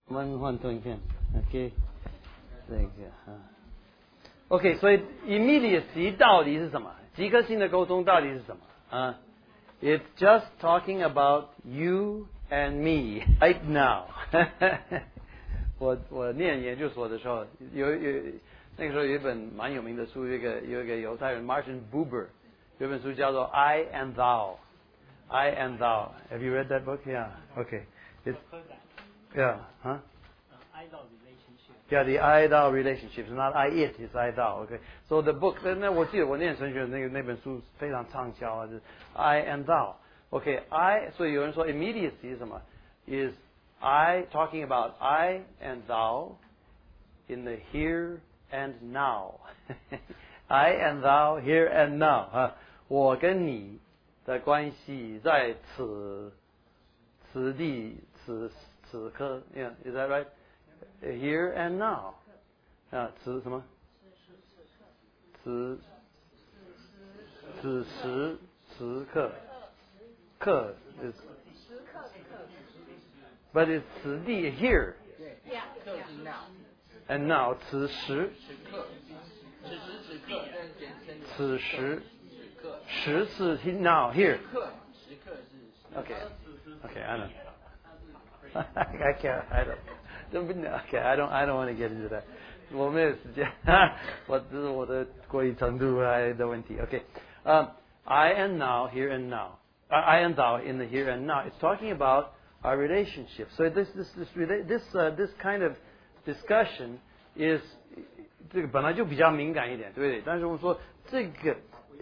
我们换投影片 ，OK， 这个OK， 所以 immediacy 到底是什么？即刻性的沟通到底是什么啊？It's just talking about you and me right now 我念研究所的时候，那个时候有一本蛮有名的书，有一个犹太人 Martin Buber， 有一本书叫做 I and Thou。I and Thou. Have you read that book? Yeah. Okay. Yeah. Huh? I-thou relationship. Yeah, the I-thou relationship. It's not I-it, it's I-thou. Okay. So the book, 那我记得我念神学那本书非常畅销啊，就是 I and Thou. Okay. I, 所以有人说 immediacy 是什么 ？Is I talking about I and Thou in the here and now. I and Thou here and now. 啊，我跟你的关系在此地此刻 ，Yeah, is that right? Here and now. 啊，此什么？此时此刻刻 is but it's 此地 here. And now 此时此时时是 now here. Okay, I know. I can't. I don't want to get into that. 我没有时间，这是我的国语程度的问题。Okay, I and now, here and now. I and thou in the here and now. It's talking about our relationship. So this kind of discussion is 这个本来就比较敏感一点，对不对？但是我们说这个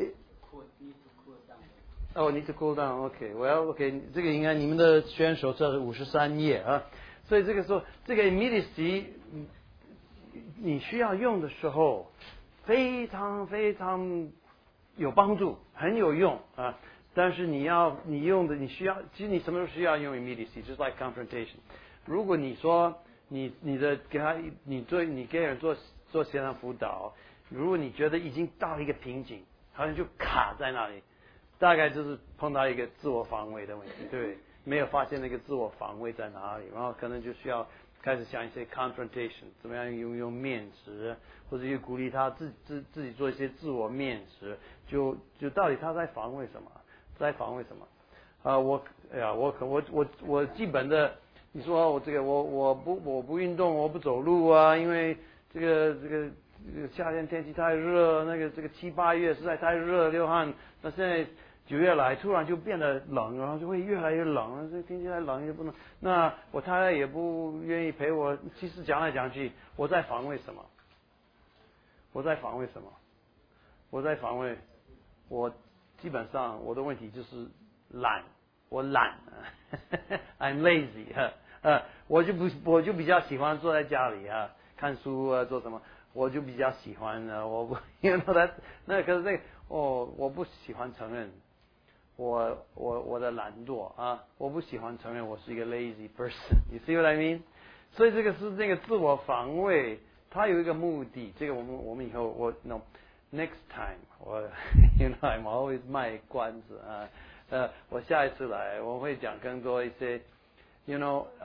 need to cool down. Okay, well, okay, 这个应该你们的学员手册是53页啊。所以这个时候，这个 immediacy 你需要用的时候，非常非常有帮助，很有用啊。但是你用的，你需要，其实你什么时候需要用 immediacy？ just like confrontation。如果你说你给人做协调辅导，如果你觉得已经到了一个瓶颈，好像就卡在那里，大概就是碰到一个自我防卫的问题，对不对？没有发现那个自我防卫在哪里，然后可能就需要开始想一些 confrontation， 怎么样用面值，或者去鼓励他自己做一些自我面值，就到底他在防卫什么？我基本的，你说我不运动，我不走路啊，因为这个夏天天气太热，这个7、8月实在太热流汗，那现在9月来突然就变得冷，然后就会越来越冷，这天气太冷也不能。那我太太也不愿意陪我。其实讲来讲去，我在防卫什么？我基本上我的问题就是懒，我懒，I'm lazy 我就比较喜欢坐在家里啊，看书啊，做什么，我就比较喜欢我不因为可是我不喜欢承认我的懒惰啊，我不喜欢承认我是一个 lazy person。You see what I mean？ 所以这个是那个自我防卫，它有一个目的。这个我们以后next time I'm always 卖关子啊。我下一次来我会讲更多一些那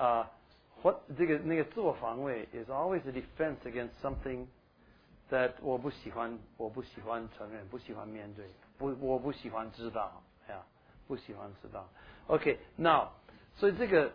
个自我防卫 is always a defense against something that 我不喜欢承认，不喜欢面对，我不喜欢知道。不喜欢知道 ，OK， now， 所以这个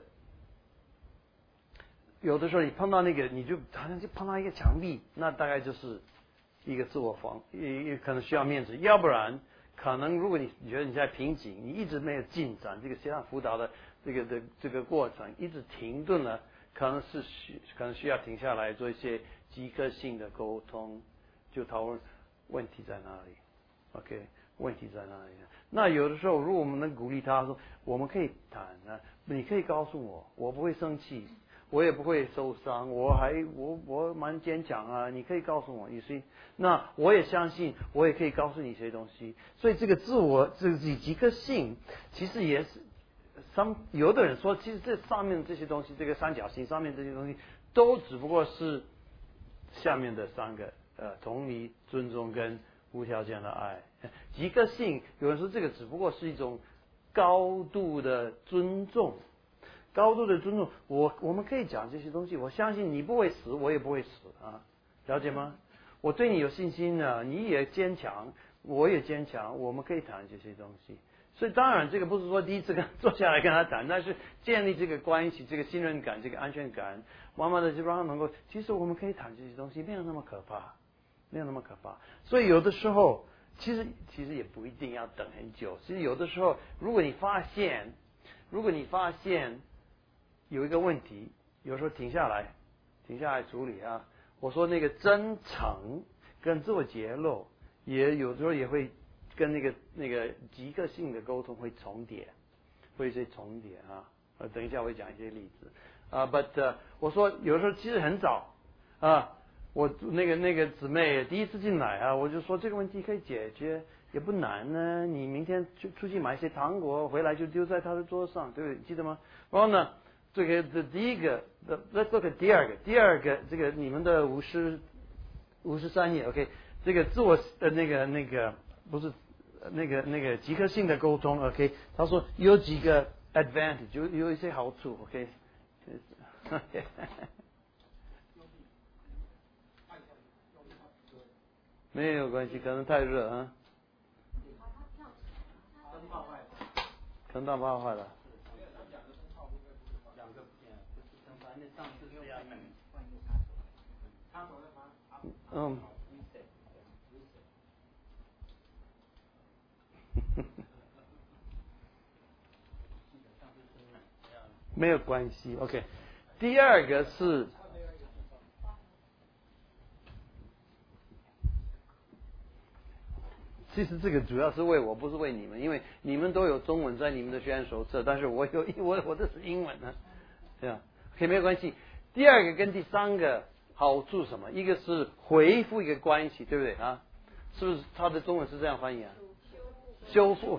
有的时候你碰到那个，你就好像就碰到一个墙壁，那大概就是一个自我防，也可能需要面子，要不然可能如果你觉得你在瓶颈，你一直没有进展，这个协调辅导的这个过程一直停顿了，可能需要停下来做一些即刻性的沟通，就讨论问题在哪里 ，OK。问题在哪里？那有的时候，如果我们能鼓励他说，我们可以谈啊，你可以告诉我，我不会生气，我也不会受伤，我蛮坚强啊，你可以告诉我，你是，那我也相信，我也可以告诉你一些东西。所以这个这个即刻性，其实也是有的人说，其实这上面这些东西，这个三角形上面这些东西，都只不过是下面的3个同理、尊重跟无条件的爱。即刻性，有人说这个只不过是一种高度的尊重， 高度的尊重。我们可以讲这些东西，我相信你不会死，我也不会死啊，了解吗？我对你有信心呢，你也坚强，我也坚强，我们可以谈这些东西。所以当然这个不是说第一次坐下来跟他谈，但是建立这个关系，这个信任感，这个安全感，慢慢的就让他能够，其实我们可以谈这些东西，没有那么可怕，没有那么可怕。所以有的时候其实也不一定要等很久。其实有的时候如果你发现有一个问题，有时候停下来处理啊。我说那个真诚跟自我揭露也有时候也会跟那个即刻性的沟通会重叠，会一些重叠啊。等一下我会讲一些例子啊。But 我说有时候其实很早啊，我那个姊妹第一次进来啊，我就说这个问题可以解决，也不难呢。你明天出去买一些糖果回来就丢在她的桌上，对不对？记得吗？然后呢，这个第一个 ，Let's look at 第二个这个你们的53页 ，OK， 这个自我那个不是那个即刻性的沟通 ，OK， 他说有几个 advantage， 有一些好处 ，OK， 没有关系，可能太热啊，灯泡坏了。嗯。没有关系 ，OK。第二个是，其实这个主要是为我，不是为你们，因为你们都有中文在你们的学员手册，但是我这是英文呢，对吧 ？OK， 没有关系。第二个跟第三个好处什么？一个是恢复一个关系，对不对啊？是不是它的中文是这样翻译啊？修复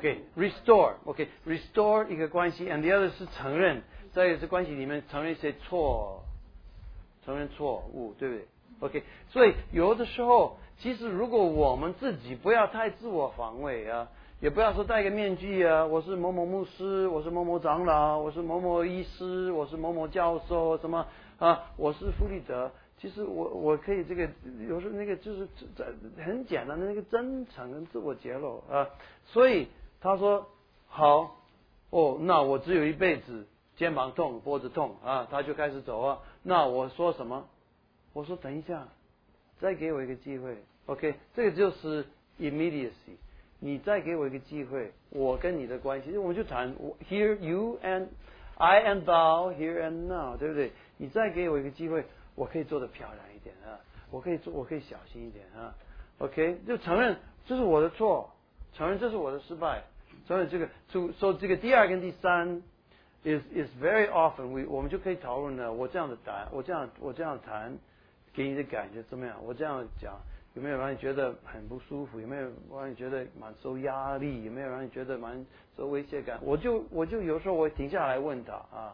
，OK，restore 一个关系 ，and the other 是承认。在这关系里面承认一些承认错误，对不对 ？OK， 所以有的时候，其实如果我们自己不要太自我防卫啊，也不要说戴个面具啊，我是某某牧师，我是某某长老，我是某某医师，我是某某教授，什么啊，我是傅立德。其实我可以这个有时候那个就是很简单的那个真诚跟自我揭露啊，所以他说好哦，那我只有一辈子。肩膀痛，脖子痛啊，他就开始走啊。那我说什么？我说等一下，再给我一个机会 ，OK， 这个就是 immediacy。你再给我一个机会，我跟你的关系，我们就谈 here you and I and thou here and now， 对不对？你再给我一个机会，我可以做得漂亮一点啊，我可以小心一点啊 ，OK， 就承认这是我的错，承认这是我的失败，承认这个说这个第二跟第三。is very often 我们就可以讨论了。我这样谈，给你的感觉怎么样？我这样讲有没有让你觉得很不舒服？有没有让你觉得蛮受压力？有没有让你觉得蛮受威胁感？我就有时候我停下来问他啊，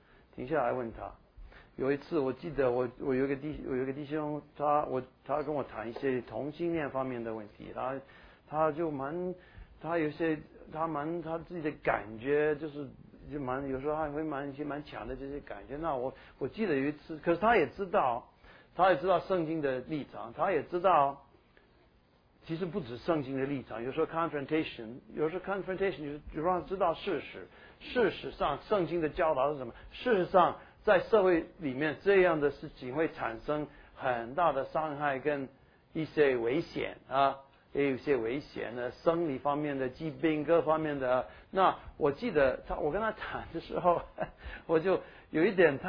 有一次我记得我有一个弟兄，他跟我谈一些同性恋方面的问题，他有些他自己的感觉就有时候还会蛮强的这些感觉。那我记得有一次，可是他也知道圣经的立场，他也知道其实不止圣经的立场，有时候 confrontation 就让他知道事实上圣经的教导是什么。事实上在社会里面这样的事情会产生很大的伤害跟一些危险啊。也有一些危险的生理方面的疾病，各方面的。那我记得我跟他谈的时候，我就有一点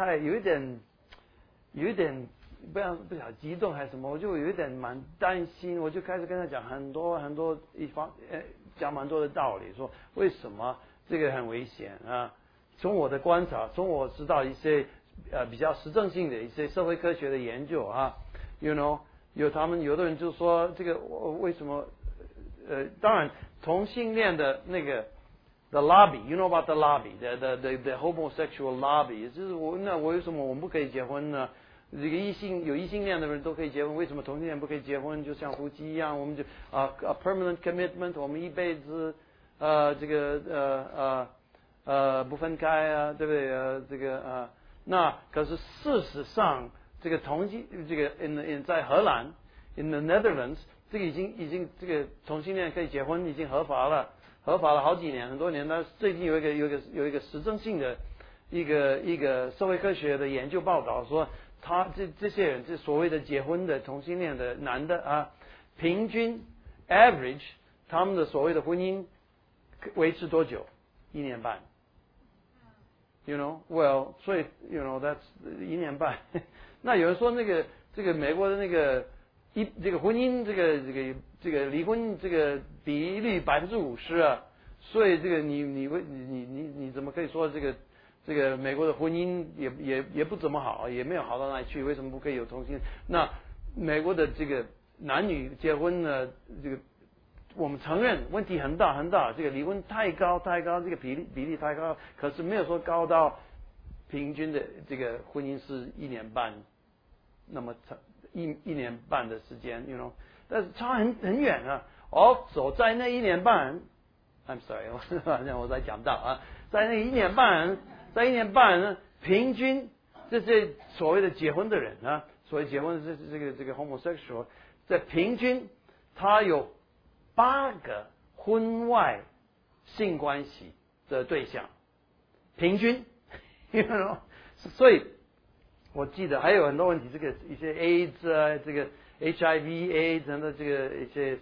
不晓得激动还是什么，我就有一点蛮担心，我就开始跟他讲很多讲蛮多的道理，说为什么这个很危险啊？从我的观察，从我知道一些比较实证性的一些社会科学的研究啊 ，you know。有的人就说这个为什么当然同性恋的那个 the lobby you know about the lobby the homosexual lobby 就是我为什么我们不可以结婚呢？这个有异性恋的人都可以结婚，为什么同性恋不可以结婚？就像夫妻一样，我们就permanent commitment， 我们一辈子不分开啊，对不对？那可是事实上，这个同性这个在荷兰 in the Netherlands 这个已经这个同性恋可以结婚已经合法了好几年很多年。但最近有一个实证性的一个社会科学的研究报道说，他这些人这所谓的结婚的同性恋的男的啊，平均 average 他们的所谓的婚姻维持多久？1年半。You know, well, 所以 you know that's 1年半。那有人说这个美国的这个婚姻这个离婚这个比率50%啊，所以这个你怎么可以说这个美国的婚姻也不怎么好，也没有好到哪里去？为什么不可以有同性？那美国的这个男女结婚呢，这个我们承认问题很大，这个离婚太高，这个比例太高，可是没有说高到平均的这个婚姻是1年半，那么长一年半的时间 ，you know， 但是差很远啊。走在那1年半 ，I'm sorry， 我在讲到啊，在那1年半呢，平均这些所谓的结婚的人啊，所谓结婚的这个 homosexual， 在平均他有8个婚外性关系的对象，平均，所以我记得还有很多问题，这个一些 AIDS 啊，这个 HIV、AIDS 等的这个一些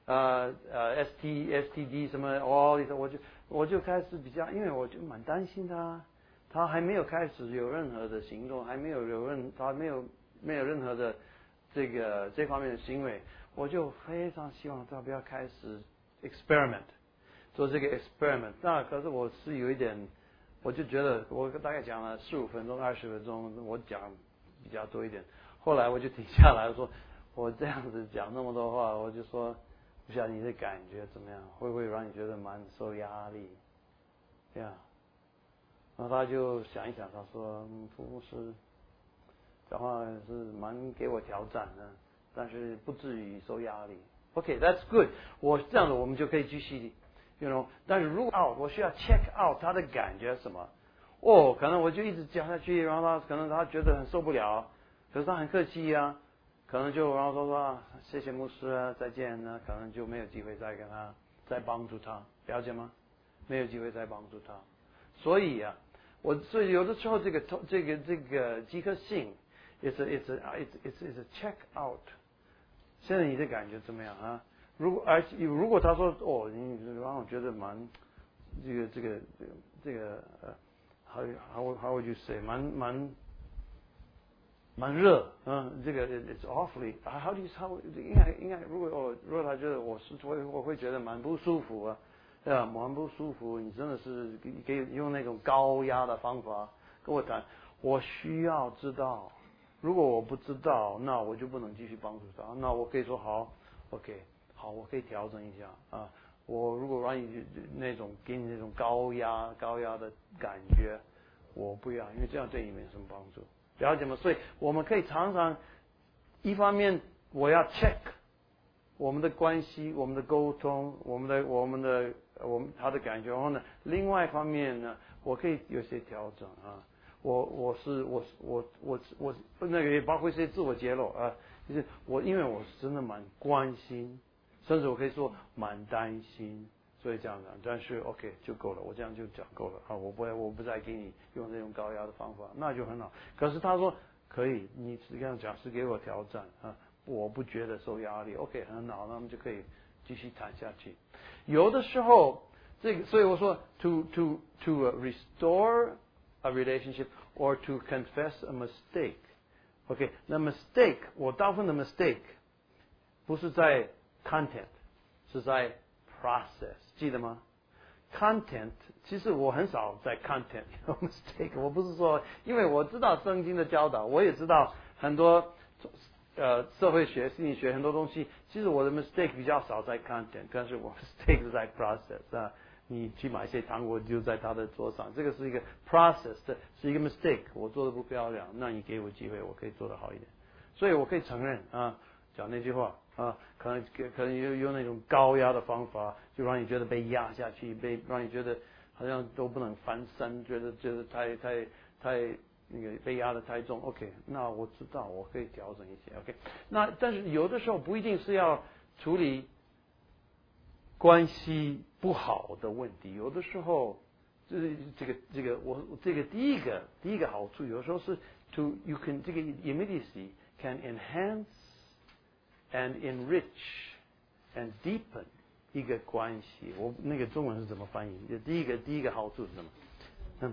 STD 什么我就开始比较，因为我就蛮担心他还没有开始有任何的行动，他没有任何的这方面的行为。我就非常希望他不要开始 experiment 做这个 experiment。那可是我是有一点，我就觉得我大概讲了15分钟、20分钟，我讲比较多一点。后来我就停下来说，我这样子讲那么多话，我就说，不晓得你的感觉怎么样？会不会让你觉得蛮受压力？这样，然后他就想一想，他说，父母是讲话是蛮给我挑战的。但是不至于受压力。OK，that's good。我这样子，我们就可以继续 ，you know。但是如果我需要 check out 他的感觉什么，可能我就一直讲下去，然后可能他觉得很受不了，可是他很客气啊，可能就然后说谢谢牧师啊，再见呢，可能就没有机会再帮助他，了解吗？没有机会再帮助他。所以有的时候这个饥渴性 it's a check out。现在你的感觉怎么样啊？如果他说你让我觉得蛮how would you say 蛮热这个 it's awfully how 应该如果他觉得我会觉得蛮不舒服啊，对吧？蛮不舒服，你真的是可以用那种高压的方法跟我谈，我需要知道。如果我不知道，那我就不能继续帮助他。那我可以说好 ，OK， 好，我可以调整一下啊。我如果让你给你那种高压的感觉，我不要，因为这样对你没什么帮助，了解吗？所以我们可以常常一方面我要 check 我们的关系、我们的沟通、他的感觉，然后呢，另外一方面呢，我可以有些调整啊。我那个也包括一些自我揭露啊，就是因为我是真的蛮关心，甚至我可以说蛮担心，所以这样的。但是 OK 就够了，我这样就讲够了啊，我不再给你用那种高压的方法，那就很好。可是他说可以，你这样讲是给我挑战啊，我不觉得受压力 ，OK 很好，那我们就可以继续谈下去。有的时候所以我说 to restore a relationship or to confess a mistake. OK， 那 mistake 我大部分的 mistake 不是在 content， 是在 process， 记得吗 ？content 其实我很少在 content 有 mistake， 我不是说，因为我知道圣经的教导，我也知道很多社会学、心理学很多东西，其实我的 mistake 比较少在 content， 但是我 mistake 是在 process 啊。你去买一些糖果丢在他的桌上，这个是一个 process 的，是一个 mistake， 我做的不漂亮，那你给我机会，我可以做得好一点，所以我可以承认啊，讲那句话啊，可能用那种高压的方法，就让你觉得被压下去，让你觉得好像都不能翻身，觉得太那个被压得太重。OK， 那我知道我可以调整一些。OK， 那但是有的时候不一定是要处理关系不好的问题，有的时候就是这个第一个好处，有时候是 you can 这个 immediacy can enhance and enrich and deepen 一个关系。我那个中文是怎么翻译？第一个好处是什么？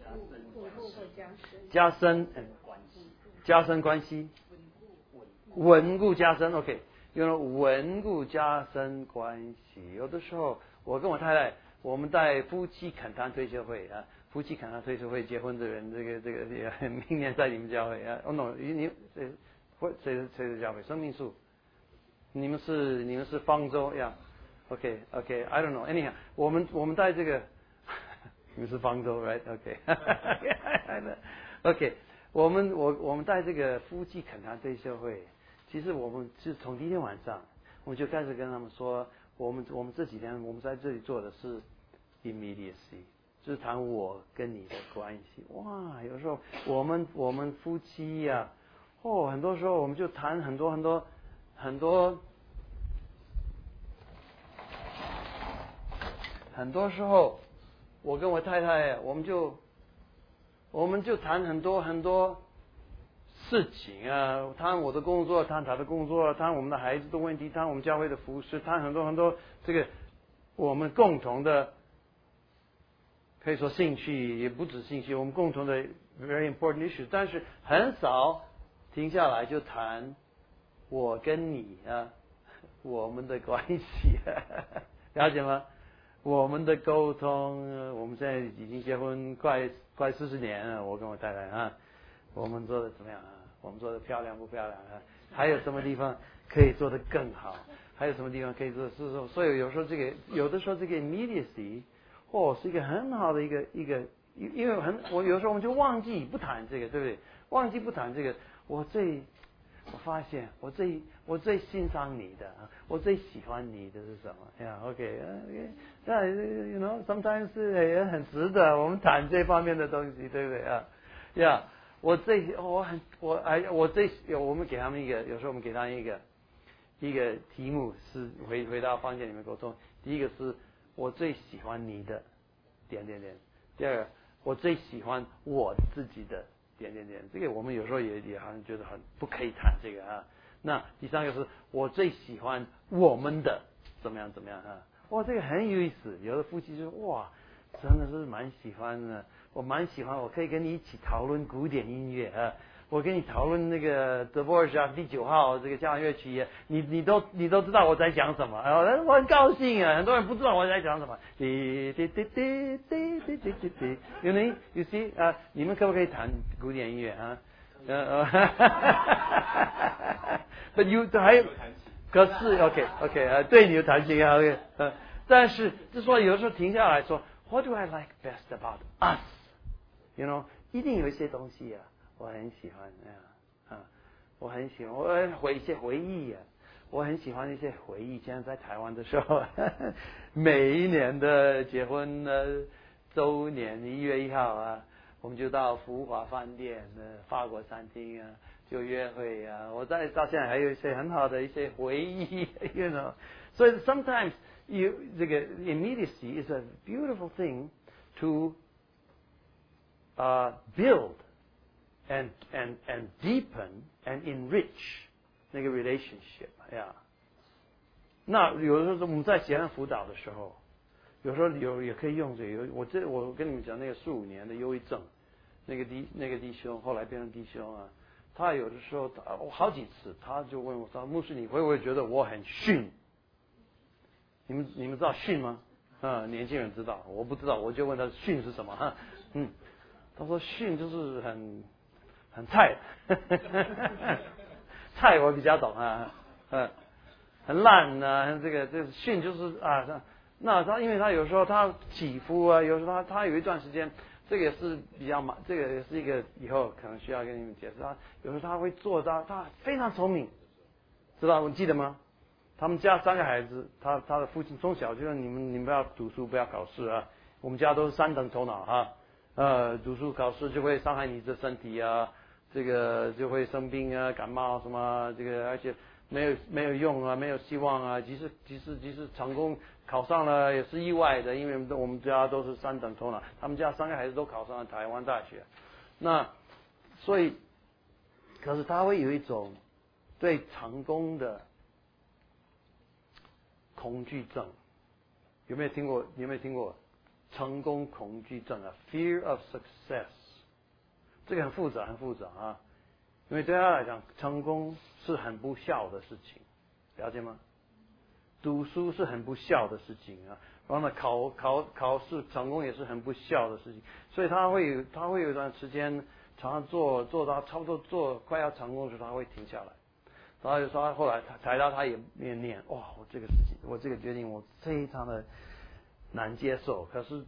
加深关系，稳固加深。OK， 稳固加深关系。有的时候我跟我太太，我们在夫妻恳谈退休会啊，夫妻恳谈退休会结婚的人，这个明年在你们教会啊。哦 no， 你谁的教会？生命树。你们是方舟呀 ？OK，I don't know。Anyhow， 我们在这个。你们是方舟 ，right？ OK， 我们在这个夫妻恳谈退休会，其实我们是从第一天晚上，我们就开始跟他们说，我们这几天我们在这里做的是 immediacy， 就是谈我跟你的关系。哇，有时候我们夫妻呀，很多时候我们就谈很多，很多时候。我跟我太太，我们就谈很多事情啊，谈我的工作，谈他的工作，谈我们的孩子的问题，谈我们教会的服饰，谈很多这个我们共同的，可以说兴趣，也不止兴趣，我们共同的 very important issue， 但是很少停下来就谈我跟你啊，我们的关系，了解吗？我们的沟通，我们现在已经结婚快40年了，我跟我太太啊，我们做的怎么样啊？我们做的漂亮不漂亮啊？还有什么地方可以做得更好？还有什么地方可以做？所以有的时候这个 immediacy， 是一个很好的一个，因为我有时候我们就忘记不谈这个，对不对？忘记不谈这个，我发现我最欣赏你的，我最喜欢你的是什么呀 ？OK， 那 you know sometimes 也很值得我们谈这方面的东西，对不对啊？呀，我们给他们有时候我们给他们一个题目是回到房间里面沟通。第一个是我最喜欢你的点。第二个我最喜欢我自己的。点，这个我们有时候也好像觉得很不可以谈这个啊。那第三个是我最喜欢我们的怎么样啊？哇，这个很有意思。有的夫妻就哇，真的是蛮喜欢的。我蛮喜欢，我可以跟你一起讨论古典音乐啊。我跟你讨论那个德波尔夏第9号这个交响乐曲，你都知道我在讲什么，我很高兴啊。很多人不知道我在讲什么，滴滴滴滴滴滴滴滴滴。You see 啊，你们可不可以弹古典音乐啊？But you 还有，可是 OK 对你有弹琴啊 OK 但是就说有时候停下来说 ，What do I like best about us？You know， 一定有一些东西啊。我很喜欢我很喜欢，一些回忆啊，我很喜欢一些回忆。现在在台湾的时候，每一年的结婚周年1月1号啊，我们就到福华饭店法国餐厅啊，就约会啊。我到现在还有一些很好的一些回忆 ，you know。所以 sometimes 这个 immediacy is a beautiful thing to build and deepen and enrich 那个 relationship 呀。那有的时候我们在协安辅导的时候，有时候也可以用这个。我跟你们讲那个15年的忧郁症，那个弟兄后来变成弟兄啊，他有的时候好几次他就问我说：“牧师，你会不会觉得我很逊？”你们知道逊吗？年轻人知道，我不知道，我就问他逊是什么他说逊就是很菜，菜我比较懂很烂这个训就是那他因为他有时候他起伏啊，有时候他有一段时间，这个也是比较这个也是一个以后可能需要跟你们解释。他有时候他会做到，他非常聪明，知道我记得吗？他们家3个孩子，他的父亲从小就说你们不要读书，不要考试啊， 我们家都是3等头脑哈，读书考试就会伤害你的身体啊，这个就会生病啊，感冒什么这个，而且没有用啊，没有希望啊，即使成功考上了也是意外的，因为我们家都是3等头脑，他们家3个孩子都考上了台湾大学，那所以可是他会有一种对成功的恐惧症，有没有听过成功恐惧症啊 ？Fear of success， 这个很复杂啊，因为对他来讲，成功是很不孝的事情，了解吗？读书是很不孝的事情啊，然后呢，考试成功也是很不孝的事情，所以他会有一段时间，常常做到差不多做快要成功的时候，他会停下来。然后就说后来他也念，哇，我这个事情，我这个决定，我非常的难接受。可是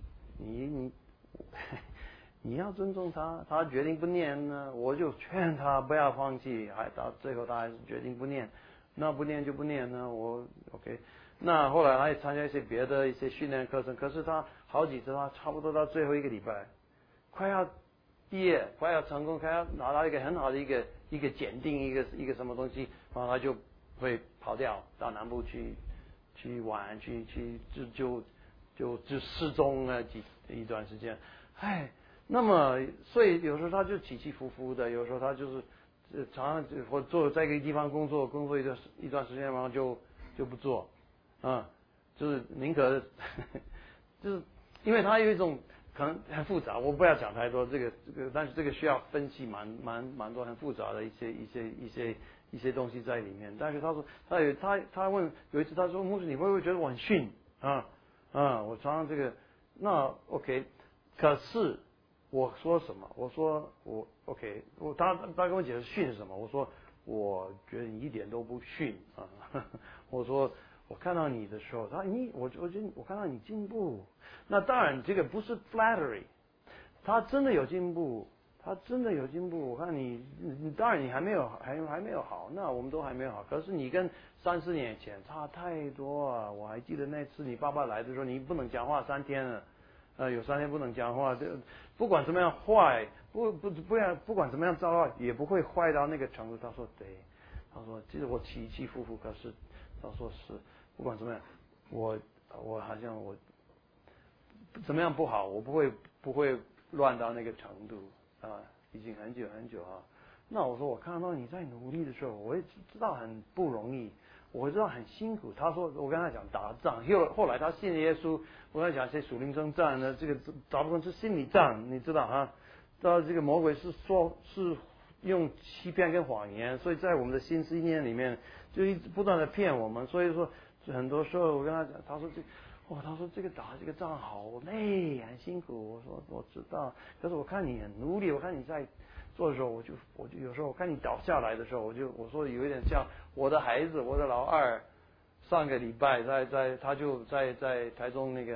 你要尊重他决定不念呢，我就劝他不要放弃，到最后他还是决定不念。那不念就不念呢，我 OK。那后来他也参加一些别的一些训练课程，可是他好几次他差不多到最后一个礼拜，快要毕业，快要成功，快要拿到一个很好的一个检定，一个什么东西，然后他就会跑掉到南部去玩，就失踪了一段时间，那么所以有时候他就起起伏伏的，有时候他就是常常或做在一个地方工作一段时间，然后就不做，就是宁可就是因为他有一种可能很复杂，我不要讲太多这个，但是这个需要分析蛮多很复杂的一些东西在里面。但是他说他问有一次他说牧师你会不会觉得我很逊我常常这个那 OK， 可是我说什么？我说我 OK， 他跟我解释逊是什么？我说我觉得你一点都不逊我说我看到你的时候，我觉得我看到你进步。那当然这个不是 flattery， 他真的有进步，我看你当然你还没有好，那我们都还没有好，可是你跟3-4年前差太多啊！我还记得那次你爸爸来的时候，你不能讲话3天了。有3天不能讲话，不管怎么样坏，不管怎么样糟糕，也不会坏到那个程度。他说对，他说其实我起起伏伏，可是他说是不管怎么样，我好像我怎么样不好，我不会乱到那个程度已经很久啊。那我说我看到你在努力的时候，我也知道很不容易。我知道很辛苦。他说，我跟他讲打仗，后来他信耶稣，我跟他讲些属灵征战呢，这个大部分是心理战，你知道到这个魔鬼是用欺骗跟谎言，所以在我们的心思意念里面就一直不断的骗我们。所以说很多时候我跟他讲，他说这个打这个仗好累，很辛苦。我说我知道，可是我看你很努力，我看你在做的时候，我就有时候我看你倒下来的时候，我说有一点像我的孩子，我的老二，上个礼拜他就在台中那个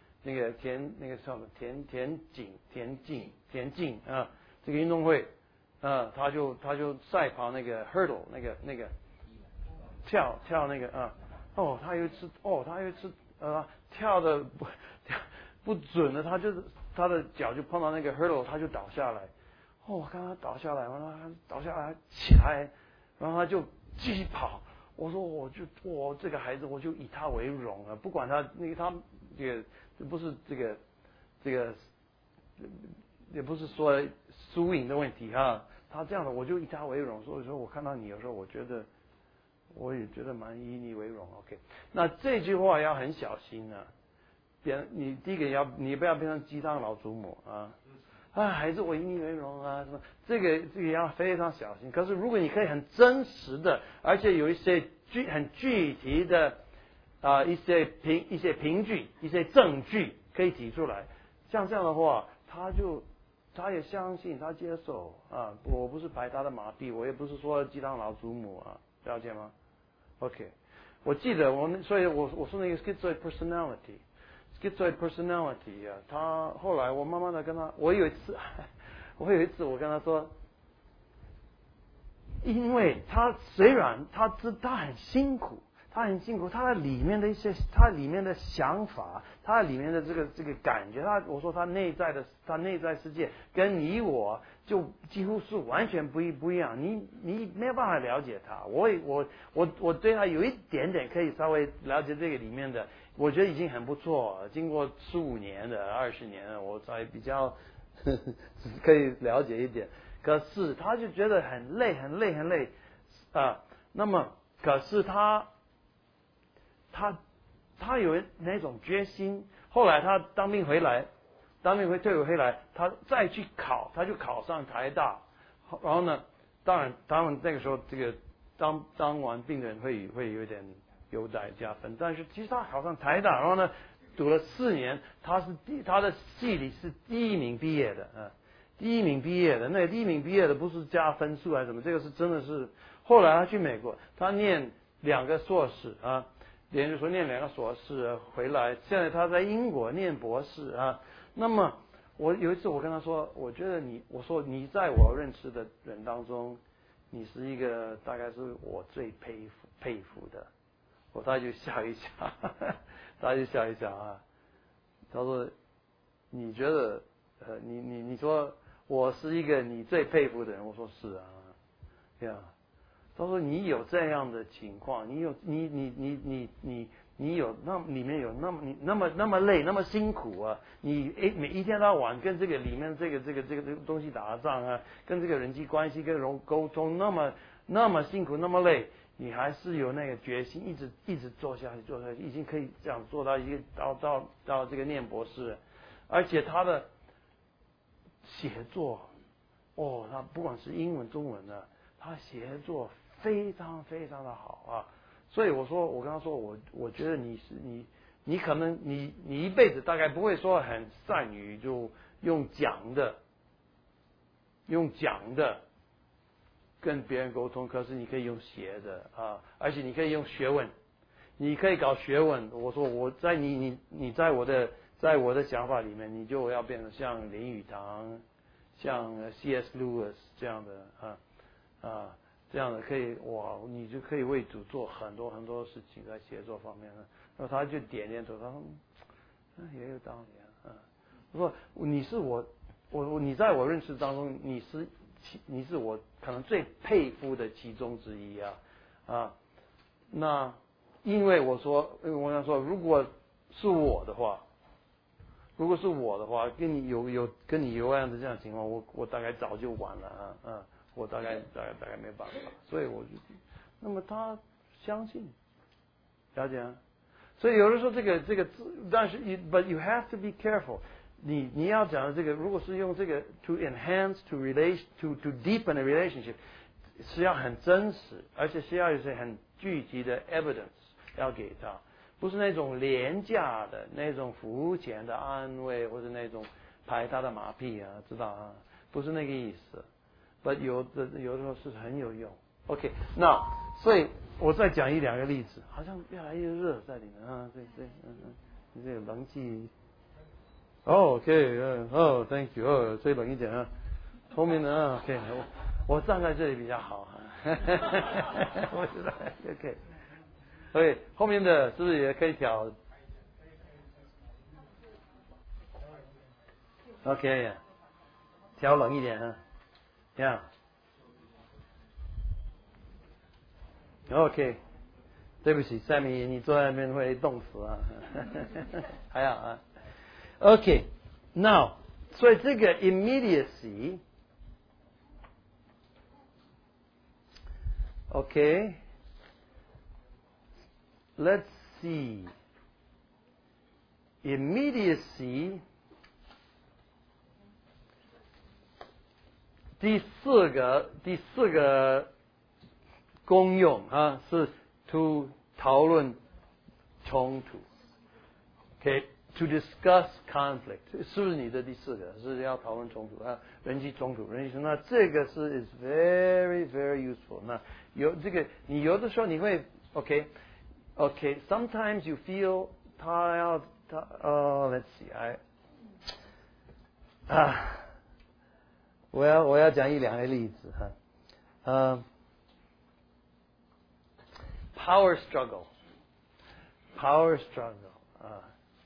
田径这个运动会他就赛跑那个 hurdle 那个跳那个他有一次跳的不准了，他的脚就碰到那个 hurdle， 他就倒下来。我看他倒下来，完了他倒下来起来，然后他就继续跑。我说这个孩子我就以他为荣了，不管他他这个不是这个也不是说输赢的问题他这样的我就以他为荣。所以说我看到你有时候我也觉得蛮以你为荣。OK， 那这句话要很小心你第一个你不要变成鸡汤老祖母孩子我以你为荣什么这个要非常小心。可是如果你可以很真实的，而且有一些很具体的一些凭据、一些证据可以提出来，像这样的话，他也相信，他接受我不是摆他的马屁，我也不是说鸡汤老祖母了解吗 ？OK， 我记得所以我说那个 schizoid personality 他后来我慢慢的跟他，我有一次我跟他说，因为他虽然他很辛苦， 他很辛苦，他里面的一些，他里面的想法，他里面的这个感觉，我说他内在世界跟你我就几乎是完全不一样，你没有办法了解他，我对他有一点点可以稍微了解这个里面的，我觉得已经很不错，经过15年的20年了，我才比较可以了解一点，可是他就觉得很累那么可是他有那种决心，后来他当兵退伍回来，他再去考，他就考上台大，然后呢，当然那个时候这个当完兵的人会有点优待加分，但是其实他考上台大，然后呢读了4年，他的系里是第一名毕业的第一名毕业的，那个第一名毕业的不是加分数还是什么，这个是真的是。后来他去美国，他念2个硕士研究所念2个硕士回来，现在他在英国念博士那么我有一次我跟他说，我觉得我说你在我认识的人当中，你是一个大概是我最佩服的。他就笑一笑，他说你觉得你说我是一个你最佩服的人，我说是他说你有这样的情况，你有里面有那么累那么辛苦你每一天到晚跟这个里面这个东西打仗跟这个人际关系跟沟通那么辛苦那么累，你还是有那个决心一直做下去，已经可以这样做到一个到这个念博士，而且他的写作他不管是英文中文他写作非常非常的好所以我跟他说，我觉得你可能你一辈子大概不会说很善于就用讲的跟别人沟通，可是你可以用写的而且你可以用学问，你可以搞学问。我说我在你在我的想法里面，你就要变得像林语堂，像 C.S. Lewis 这样的这样的可以你就可以为主做很多很多事情在写作方面然后他就点头，他说也有道理我说你在我认识当中，你是我可能最佩服的其中之一那因为我想说，如果是我的话，跟你有这样的情况，我大概早就完了我大概没办法，所以我就那么他相信，了解所以有的时候这个但是but you have to be careful。你要讲的这个，如果是用这个 to enhance to deepen a relationship， 是要很真实，而且是要有些很具体的 evidence 要给他，不是那种廉价的那种肤浅的安慰，或者那种拍他的马屁知道不是那个意思。but 有的时候是很有用。OK， 那所以我再讲1-2个例子，好像越来越热在里面对，你这个冷气。OK，Thank you，吹冷一点后面呢，OK， 我站在这里比较好我知道 ，OK， 所以后面的是不是也可以调 ？OK， 调冷一点OK， 对不起，Sammy， 你坐在那边会冻死还好OK， now， 所以这个 immediacy， OK， let's see， immediacy， 第四个功用是 to 讨论冲突 ，OK。To discuss conflict， 是不是你的第4个？是要讨论冲突人际冲突。那这个是 is very very useful。那你有的时候你会 OK，sometimes you feel let's see， 我要讲1-2个例子power struggle。 power struggle 啊，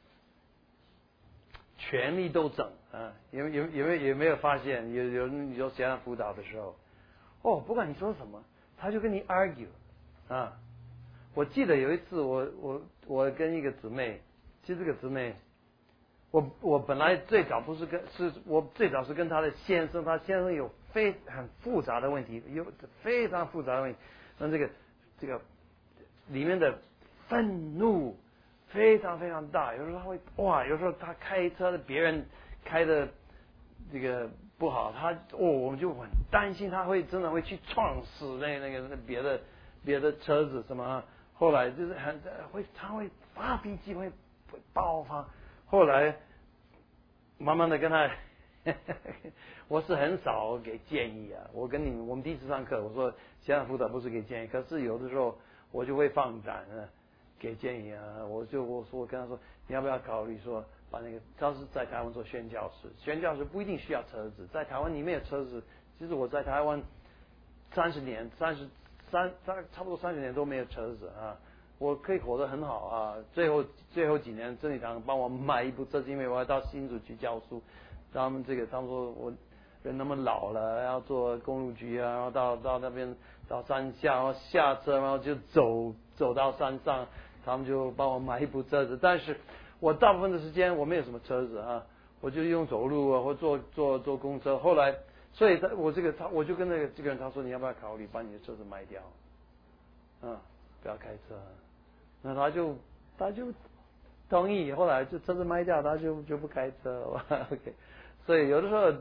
权力斗争啊，有没有发现有这样辅导的时候，哦，不管你说什么，他就跟你 argue 啊。我记得有一次我跟一个姊妹，其实这个姊妹，我本来最早是跟她的先生，她先生有很复杂的问题，有非常复杂的问题，那这个里面的愤怒非常非常大，有时候他会有时候他开车的别人开的这个不好，我们就很担心他真的会去撞死那个别的车子什么。后来就是他会发脾气，会爆发。后来慢慢的跟他，我是很少给建议啊。我们第一次上课，我说现在辅导不是给建议，可是有的时候我就会放胆给建议啊。我跟他说，你要不要考虑说把那个，他是在台湾做宣教士，宣教士不一定需要车子，在台湾你没有车子，其实我在台湾30年差不多30年都没有车子啊，我可以活得很好啊。最后几年，真理堂帮我买一部车子，因为我要到新竹去教书。他们说我人那么老了，要坐公路局啊，然后到那边到山下，然后下车，然后就走到山上，他们就帮我买一部车子。但是我大部分的时间我没有什么车子啊，我就用走路啊，或坐公车。后来。所以我就跟这个人他说，你要不要考虑把你的车子卖掉，不要开车。那他就同意，后来就车子卖掉，他就不开车了。OK， 所以有的时候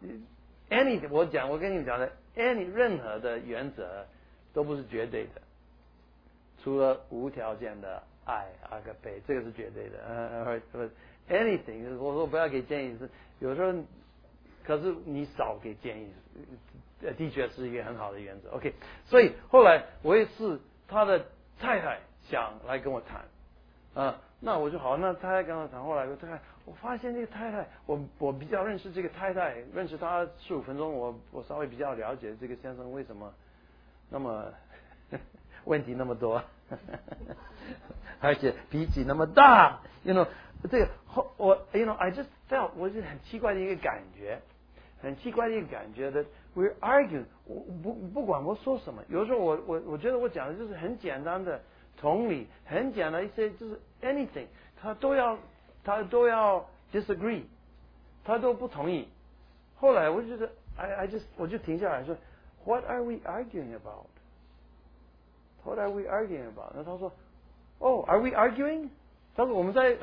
我跟你讲的任何的原则都不是绝对的，除了无条件的爱阿格贝，这个是绝对的。anything， 我说不要给建议，是有时候。可是你少给建议，的确是一个很好的原则。OK， 所以后来我也是他的太太想来跟我谈，那我就好，那太太跟我谈。后来我发现这个太太，我比较认识这个太太，认识她15分钟，我稍微比较了解这个先生为什么那么问题那么多，而且脾气那么大，you know， 这个I just felt 我是很奇怪的一个感觉。很奇怪的一个感觉的 ，we're arguing， 不管我说什么，有时候我觉得我讲的就是很简单的同理，很简单一些就是 anything， 他都要 disagree， 他都不同意。后来我就觉得我就停下来说 ，What are we arguing about？ What are we arguing about？ 然后他说 ，Oh， are we arguing？ 他说我们在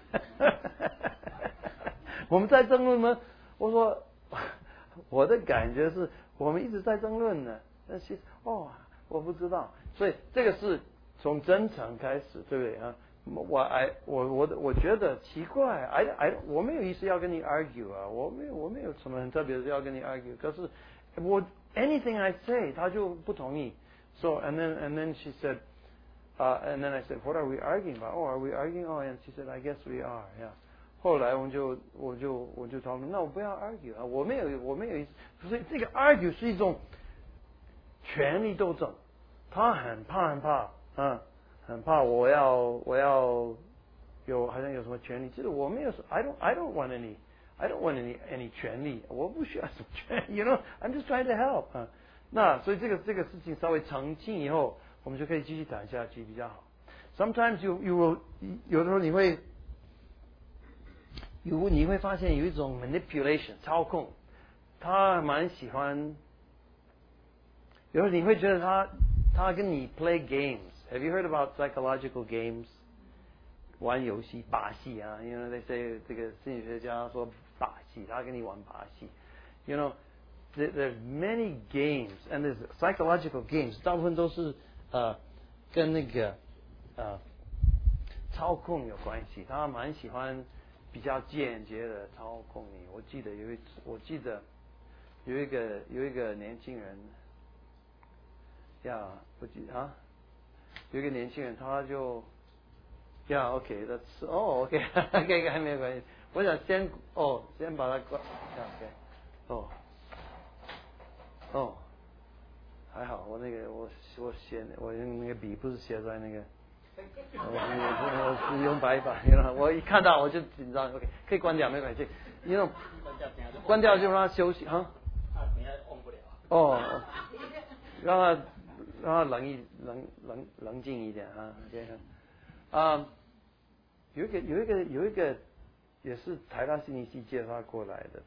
争论吗？我说。我的感觉是我们一直在争论呢，但是我不知道，所以这个是从真诚开始，对不对啊？我觉得奇怪，我没有意思要跟你 argue 啊，我没有什么很特别的要跟你 argue， 可是anything I say 他就不同意。So and then she said, and then I said, what are we arguing about? Oh, are we arguing? Oh, and she said, I guess we are, yeah. 后来我就讨论，那我不要 argue 啊，我没有意思，所以这个 argue 是一种权力斗争，他很怕，很怕我要好像有什么权利，其实我没有I don't want any 权利，我不需要什么权利 ，you know I'm just trying to help 啊。那所以这个事情稍微澄清以后，我们就可以继续谈下去比较好。Sometimes you will 有的时候你会发现有一种 manipulation 操控，他蛮喜欢。有时候你会觉得他跟你 play games。Have you heard about psychological games？ 玩游戏把戏啊，因为这个心理学家说把戏，他跟你玩把戏。You know, there's many games and there's psychological games， 大部分都是跟那个操控有关系，他蛮喜欢。比较间接的操控你。我记得有一个年轻人，有一个年轻人，他就OK， 还没有关系。我想先把它关，OK， 还好，我用那个笔不是写在那个我是用白板，我一看到我就紧张。OK， 可以关掉没关系，关掉就让他休息哈。 等下忘不了。 哦，让他冷静一点啊。有一个也是台大心理系介绍过来的，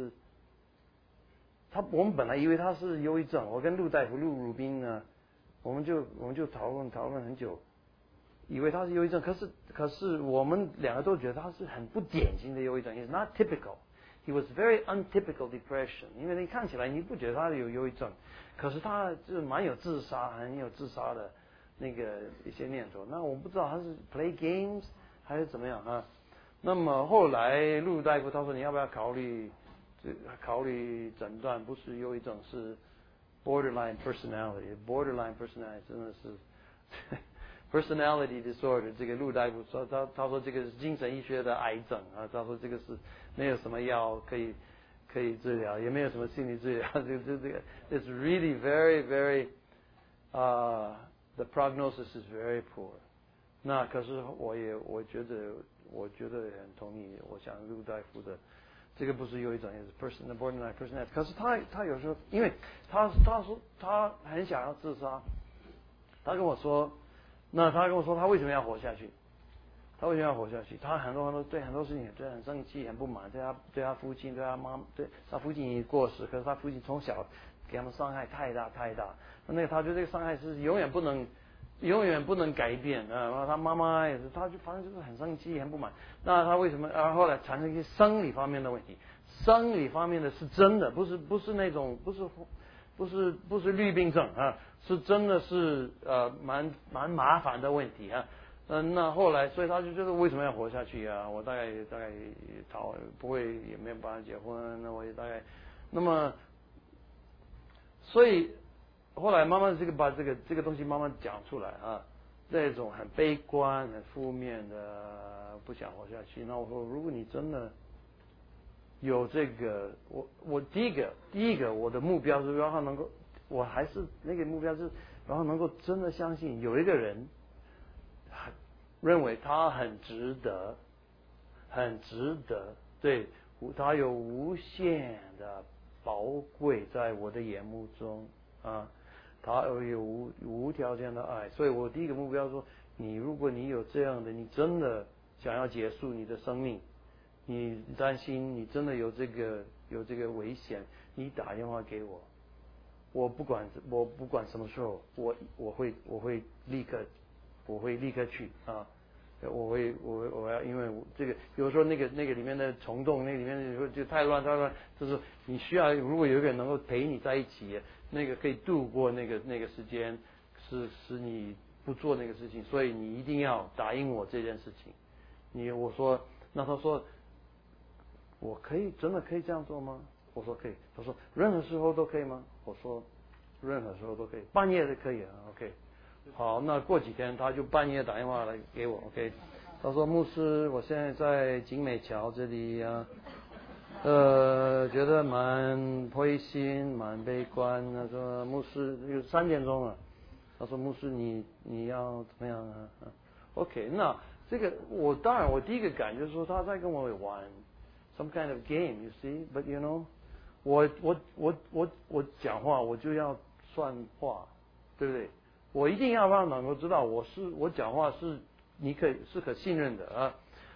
我们本来以为他是忧郁症，我跟陆大夫陆鲁宾呢，我们就讨论很久，以为他是忧郁症，可是我们两个都觉得他是很不典型的忧郁症 ，He's not typical. He was very untypical depression. 因为你看起来你不觉得他有忧郁症，可是他就是很有自杀的那个一些念头。那我不知道他是 play games 还是怎么样啊？那么后来陆大夫他说你要不要考虑诊断不是忧郁症是 borderline personality 真的是personality disorder。这个陆大夫说他说这个是精神医学的癌症啊，他说这个是没有什么药可以治疗，也没有什么心理治疗，这个 it's really very very the prognosis is very poor。那可是我觉得很同意，我想陆大夫的这个不是忧郁症，也是 borderline personality。可是他有时候，因为他说他很想要自杀，他跟我说他为什么要活下去？他很多对很多事情对很生气、很不满，对他父亲、对他父亲已经过世，可是他父亲从小给他们伤害太大。那他觉得这个伤害是永远不能改变啊。然后他妈妈也是，他就反正就是很生气、很不满。那他为什么？然后后来产生一些生理方面的问题，生理方面的是真的，不是那种不是绿病症啊，是真的是蛮麻烦的问题啊。那后来，所以他就觉得为什么要活下去啊？我大概不会也没有办法结婚，那我也大概，那么，所以后来慢慢把这个东西慢慢讲出来啊，那种很悲观、很负面的不想活下去。那我说，如果你真的有这个，我第一个我的目标是让他能够，我还是那个目标是让他能够真的相信有一个人。认为他很值得，对，他有无限的宝贵在我的眼目中啊，他有无条件的爱，所以我第一个目标说，如果你有这样的，你真的想要结束你的生命，你担心你真的有这个危险，你打电话给我，我不管什么时候，我会立刻去啊！我要，因为这个有时候那个里面的虫洞，那里面就太乱，就是你需要，如果有一个人能够陪你在一起，那个可以度过那个时间，使你不做那个事情，所以你一定要答应我这件事情。我说，那他说，我真的可以这样做吗？我说可以。他说任何时候都可以吗？我说任何时候都可以，半夜就可以啊。OK。好，那过几天他就半夜打电话来给我 ，OK， 他说牧师，我现在在景美桥这里啊，觉得蛮灰心，蛮悲观。他说牧师有3点钟了，他说牧师你要怎么样啊 ？OK， 那这个当然我第一个感觉说他在跟我玩 some kind of game，you see，but you know， 我讲话我就要算话，对不对？我一定要让能够知道我讲话是可信任的啊！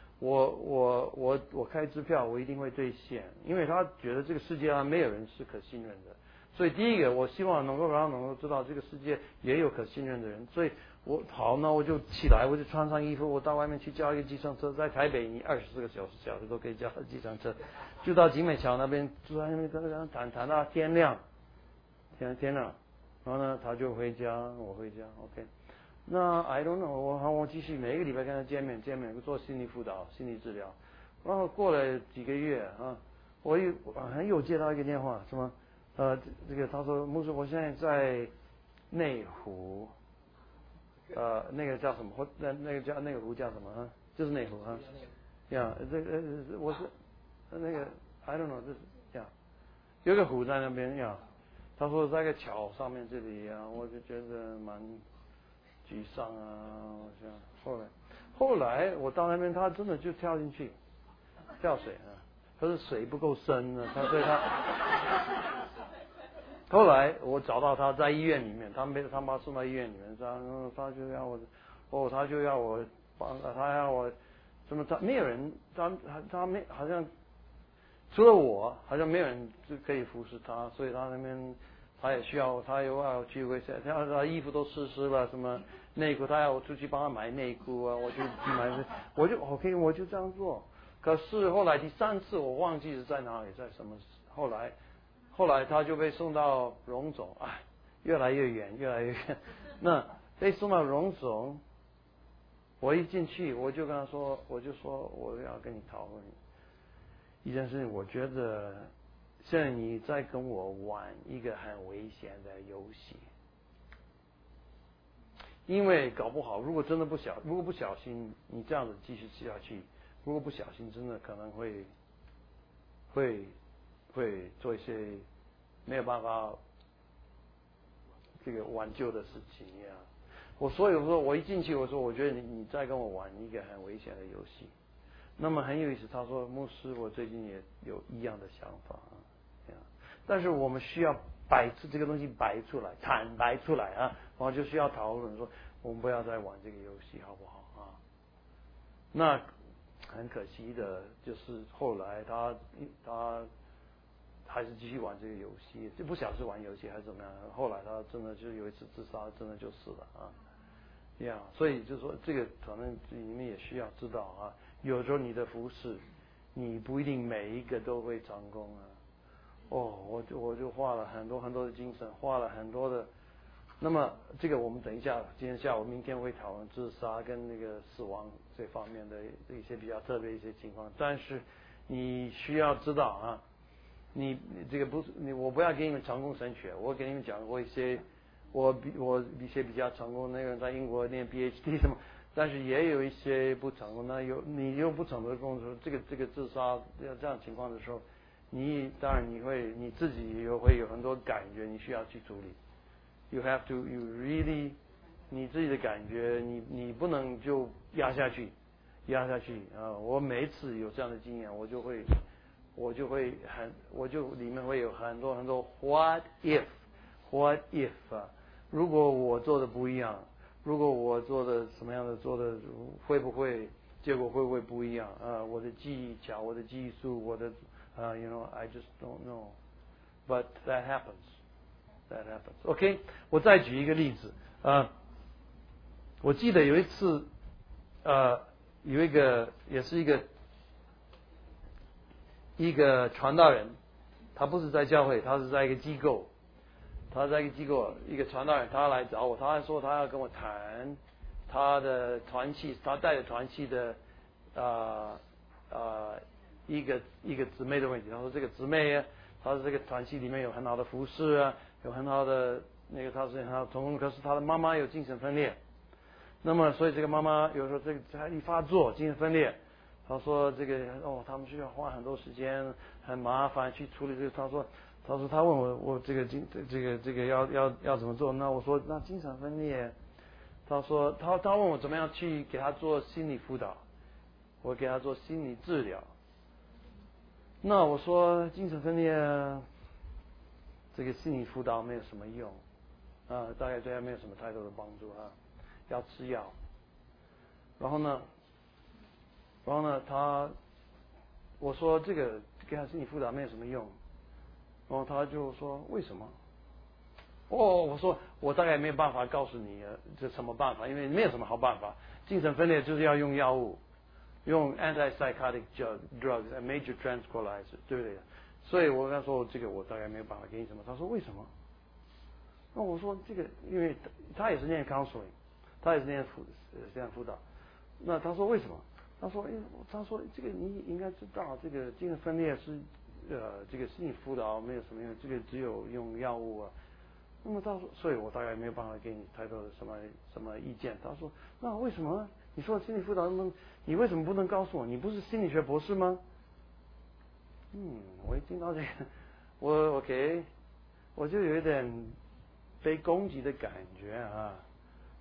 我开支票我一定会兑现，因为他觉得这个世界上没有人是可信任的，所以第一个我希望能够让他能够知道这个世界也有可信任的人，所以那我就起来，我就穿上衣服，我到外面去叫一个计程车，在台北你24个小时都可以叫计程车，就到景美桥那边，就在那边跟他谈到天亮。然后呢，他就回家，我回家 ，OK。那 I don't know， 我继续每一个礼拜跟他见面，做心理辅导、心理治疗。然后过了几个月啊，我又接到一个电话，什么这个他说牧师，我现在在内湖，那个叫什么？那个湖叫什么啊？就是内湖啊。呀，我是那个 I don't know， 这是呀，有个湖在那边呀。他说在个桥上面这里啊，我就觉得沮丧啊，这样。后来我到那边，他真的就跳进去，跳水啊，可是水不够深啊，所以他。后来我找到他在医院里面，他把他送到医院里面，他就要我，他就要我帮他要我，怎么他没有人，他没好像除了我，好像没有人就可以服侍他，所以他那边他也需要，他又要去卫生，他衣服都湿了，什么内裤，他要我出去帮他买内裤啊，我就去买，我就 OK， 我就这样做。可是后来第3次我忘记是在哪里，在什么，后来他就被送到荣总，越来越远。那被送到荣总，我一进去我就跟他说，我要跟你讨论一件事情，我觉得现在你在跟我玩一个很危险的游戏，因为搞不好如果不小心你这样子继续下去，如果不小心真的可能会做一些没有办法这个挽救的事情呀。所以我说我一进去我说我觉得你在跟我玩一个很危险的游戏。那么很有意思，他说牧师我最近也有一样的想法但是我们需要这个东西摆出来，坦白出来然后就需要讨论说我们不要再玩这个游戏好不好那很可惜的就是后来他还是继续玩这个游戏，就不晓得是玩游戏还是怎么样。后来他真的就有一次自杀，真的就死了所以就说这个可能你们也需要知道有时候你的服事，你不一定每一个都会成功我就花了很多的精神，花了很多的。那么这个我们等一下，今天下午、明天会讨论自杀跟那个死亡这方面的一些比较特别一些情况。但是你需要知道你这个不是我不要给你们成功神学，我给你们讲过一些我一些比较成功那个人在英国念 PhD 什么，但是也有一些不成功。那你又不成功的时候，这个自杀这样情况的时候，当然你自己也会有很多感觉，你需要去处理。You really 你自己的感觉，你不能就压下去我每一次有这样的经验，我就里面会有很多 what if 如果我做的不一样，如果我做的什么样的做的结果会不会不一样我的技巧，我的技术，我的you know I just don't know but that happens OK 我再举一个例子我记得有一次有也是一个传道人，他不是在教会，他是在一个机构，一个传道人，他来找我，他还说他要跟我谈他的团契，他带着团契的一个姊妹的问题。他说这个姊妹他是这个团契里面有很好的服侍有很好的那个他是很好的同工，可是他的妈妈有精神分裂。那么所以这个妈妈有时候这个一发作精神分裂，他说这个他们需要花很多时间，很麻烦去处理这个。他说他问我这个要怎么做？那我说那精神分裂，他说他问我怎么样去给他做心理辅导，我给他做心理治疗。那我说精神分裂这个心理辅导没有什么用大概对他没有什么太多的帮助要吃药。然后呢我说这个给他心理辅导没有什么用，然后他就说为什么？我说我大概没有办法告诉你这什么办法，因为没有什么好办法。精神分裂就是要用药物，用 antipsychotic drugs and major tranquilizer 对不对？所以我跟他说这个我大概没有办法给你什么。他说为什么？那我说这个因为他也是念 counseling， 他也是念辅导。那他说为什么？他说这个你应该知道，这个精神分裂是这个心理辅导没有什么用，这个只有用药物那么他说，所以我大概没有办法给你太多的什么意见。他说那为什么你说心理辅导你为什么不能告诉我？你不是心理学博士吗？我一听到这个我就有一点被攻击的感觉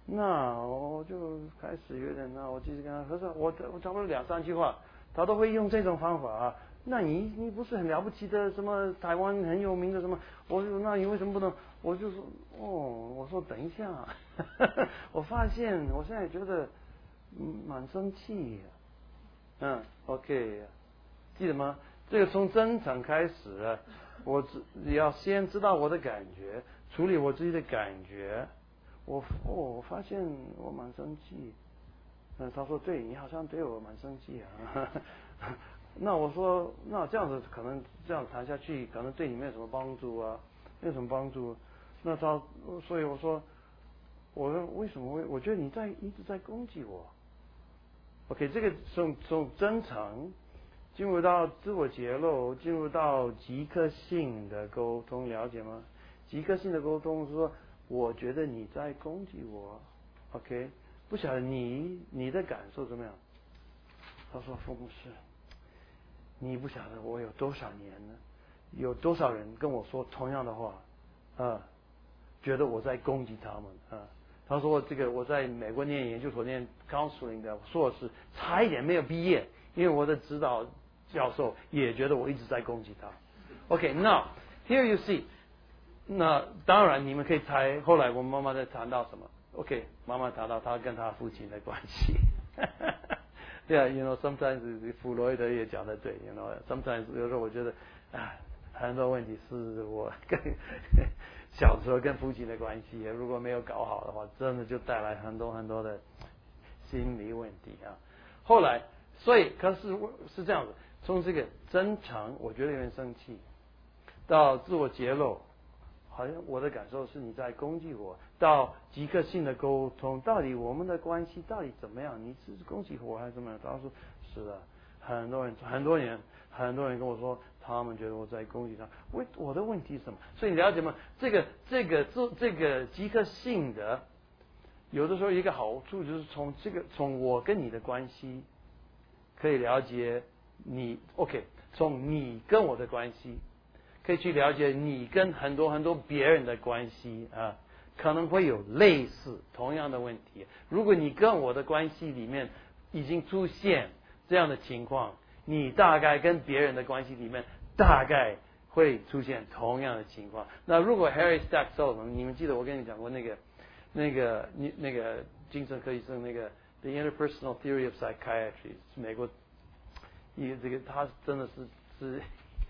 那我就开始有点，那我继续跟他，可是我差不多2-3句话，他都会用这种方法啊。那你不是很了不起的什么台湾很有名的什么？我说那你为什么不能？我就说我说等一下，我发现我现在觉得蛮生气的。OK， 记得吗？这个从真诚开始，我要先知道我的感觉，处理我自己的感觉。我发现我蛮生气。他说对你好像对我蛮生气啊。那我说那这样子可能这样谈下去可能对你没有什么帮助啊，没有什么帮助。那所以我说为什么我觉得你一直在攻击我。OK， 这个从真诚进入到自我揭露，进入到即刻性的沟通，了解吗？即刻性的沟通是说我觉得你在攻击我。OK， 不晓得你的感受怎么样？他说傅牧师，你不晓得我有多少年呢，有多少人跟我说同样的话，觉得我在攻击他们。他说这个我在美国念研究所念 counseling 的硕士，差一点没有毕业，因为我的指导教授也觉得我一直在攻击他。OK， now here you see， 那当然你们可以猜，后来我们妈妈在谈到什么 ？OK， 妈妈谈到她跟她父亲的关系。对啊 ，you know sometimes 弗洛伊德也讲的对 ，you know sometimes 有时候我觉得很多问题是我跟小时候跟父亲的关系，如果没有搞好的话，真的就带来很多很多的心理问题啊。后来，所以可是这样子，从这个真诚，我觉得有点生气，到自我揭露，好像我的感受是你在攻击我，到即刻性的沟通，到底我们的关系到底怎么样？你是攻击我还是怎么样？他说是的，很多人跟我说，他们觉得我在攻击他。我的问题是什么？所以你了解吗？这个即刻性的，有的时候一个好处就是从我跟你的关系，可以了解你 OK， 从你跟我的关系，可以去了解你跟很多别人的关系啊，可能会有类似同样的问题。如果你跟我的关系里面已经出现这样的情况，你大概跟别人的关系里面大概会出现同样的情况。那如果 Harry Stack Sullivan， 你们记得我跟你讲过那个精神科医生那个 The Interpersonal Theory of Psychiatry， 是美国这个他真的是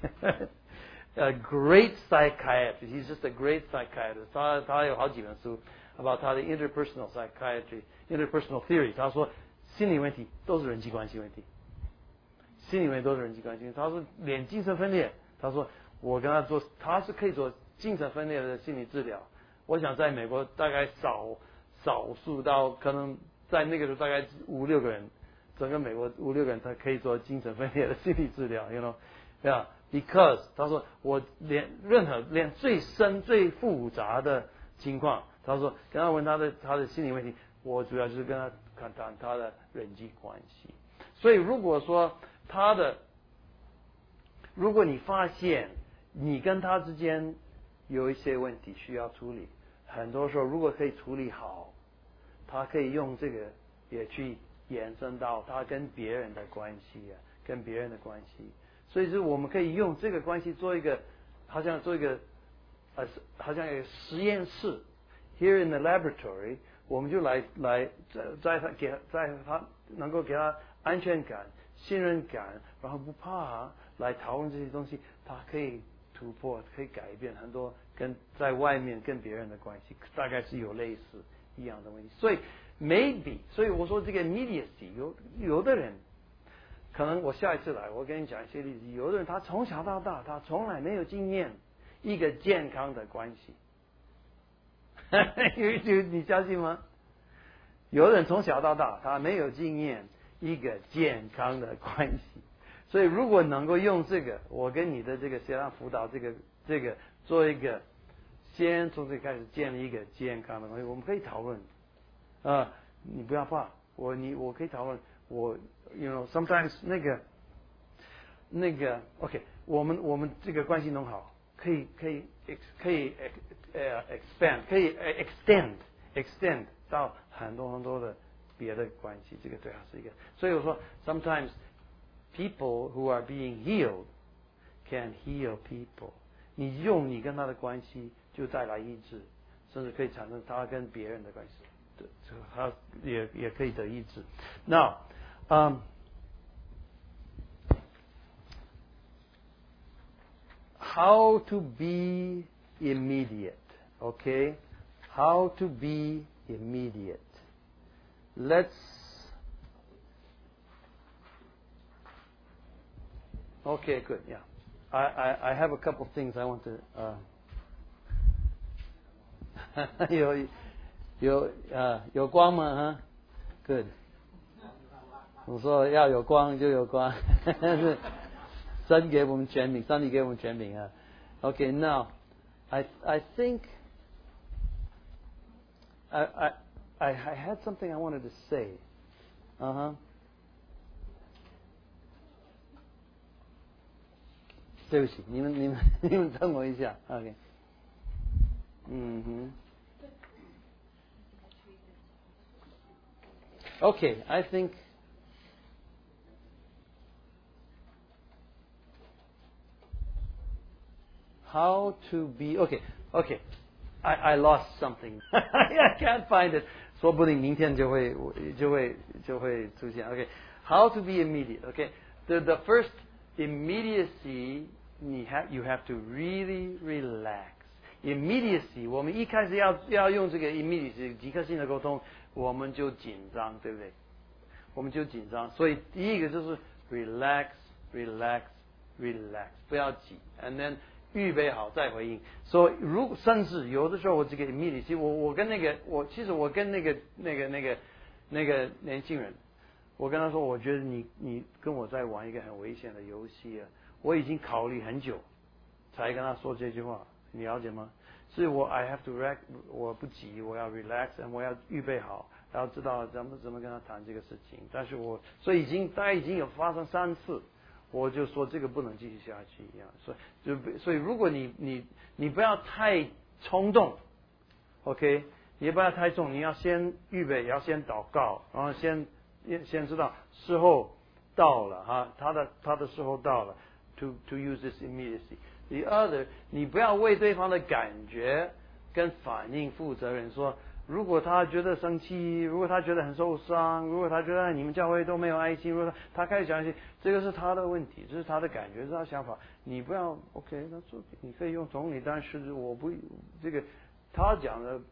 a great psychiatrist. He's just a great psychiatrist. 他有好几本书 about 他的 interpersonal psychiatry, interpersonal theory. 他说心理问题都是人际关系问题，心理问题都是人际关系问题。他说连精神分裂，他说我跟他做，他是可以做精神分裂的心理治疗。我想在美国大概少数到可能在那个时候大概5-6个人，整个美国5-6个人他可以做精神分裂的心理治疗 ，you know， 对吧？Because 他说我连最深最复杂的情况，他说跟他问他的心理问题，我主要就是跟他谈他的人际关系。所以如果说如果你发现你跟他之间有一些问题需要处理，很多时候如果可以处理好，他可以用这个也去延伸到他跟别人的关系跟别人的关系。所以是我们可以用这个关系做一个，好像一个实验室 ，here in the laboratory， 我们就来在他能够给他安全感、信任感，然后不怕来讨论这些东西，他可以突破，可以改变很多跟在外面跟别人的关系，大概是有类似一样的问题。所以 maybe， 所以我说这个 immediacy， 有的人。可能我下一次来，我跟你讲一些例子。有的人他从小到大，他从来没有经验一个健康的关系，你相信吗？有的人从小到大，他没有经验一个健康的关系。所以如果能够用这个，我跟你的这个协调辅导，这个做一个，先从这开始建立一个健康的关系，我们可以讨论你不要怕，我可以讨论You know, sometimes 那个 OK， 我们这个关系弄好，可以expand， 可以extend 到很多很多的别的关系，这个对他是一个。所以我说 ，sometimes people who are being healed can heal people。你用你跟他的关系就带来医治，甚至可以产生他跟别人的关系，对，他也可以得医治。Now，how to be immediate? Okay, how to be immediate? Let's. Okay, good. Yeah, I have a couple things I want to. 有光吗？哈 ，Good。我说要有光就有光，是神给我们权柄，上帝给我们权柄啊。Okay, now I think I had something I wanted to say. Uh-huh. 对不起，你们等我一下 ，OK。嗯哼。Okay, I think how to be okay. I lost something. I can't find it. 说不定明天就会出现。Okay, how to be immediate. Okay, the first immediacy you have to really relax. Immediacy 我们一开始要用这个 immediacy 即刻性的沟通，我们就紧张，对不对？我们就紧张，所以第一个就是 relax， 不要急 ，and then 预备好再回应。所以甚至有的时候我这个 immediacy， 我跟那个年轻人，我跟他说，我觉得你跟我在玩一个很危险的游戏啊，我已经考虑很久才跟他说这句话。你了解吗？所以I have to relax， 我不急，我要 relax， 我要预备好，然后知道怎么跟他谈这个事情。但是所以大概已经有发生3次，我就说这个不能继续下去一样。所以如果你不要太冲动 ，OK， 你也不要太重，你要先预备，要先祷告，然后先知道时候到了哈，他的时候到了 ，to use this immediacy。The other， 你不要为对方的感觉跟反应负责任。说，如果他觉得生气，如果他觉得很受伤，如果他觉得你们教会都没有爱心，如果他开始讲一些，这个是他的问题，这是他的感觉，是他的想法。你不要 OK， 那你可以用同理，但是我不这个他讲的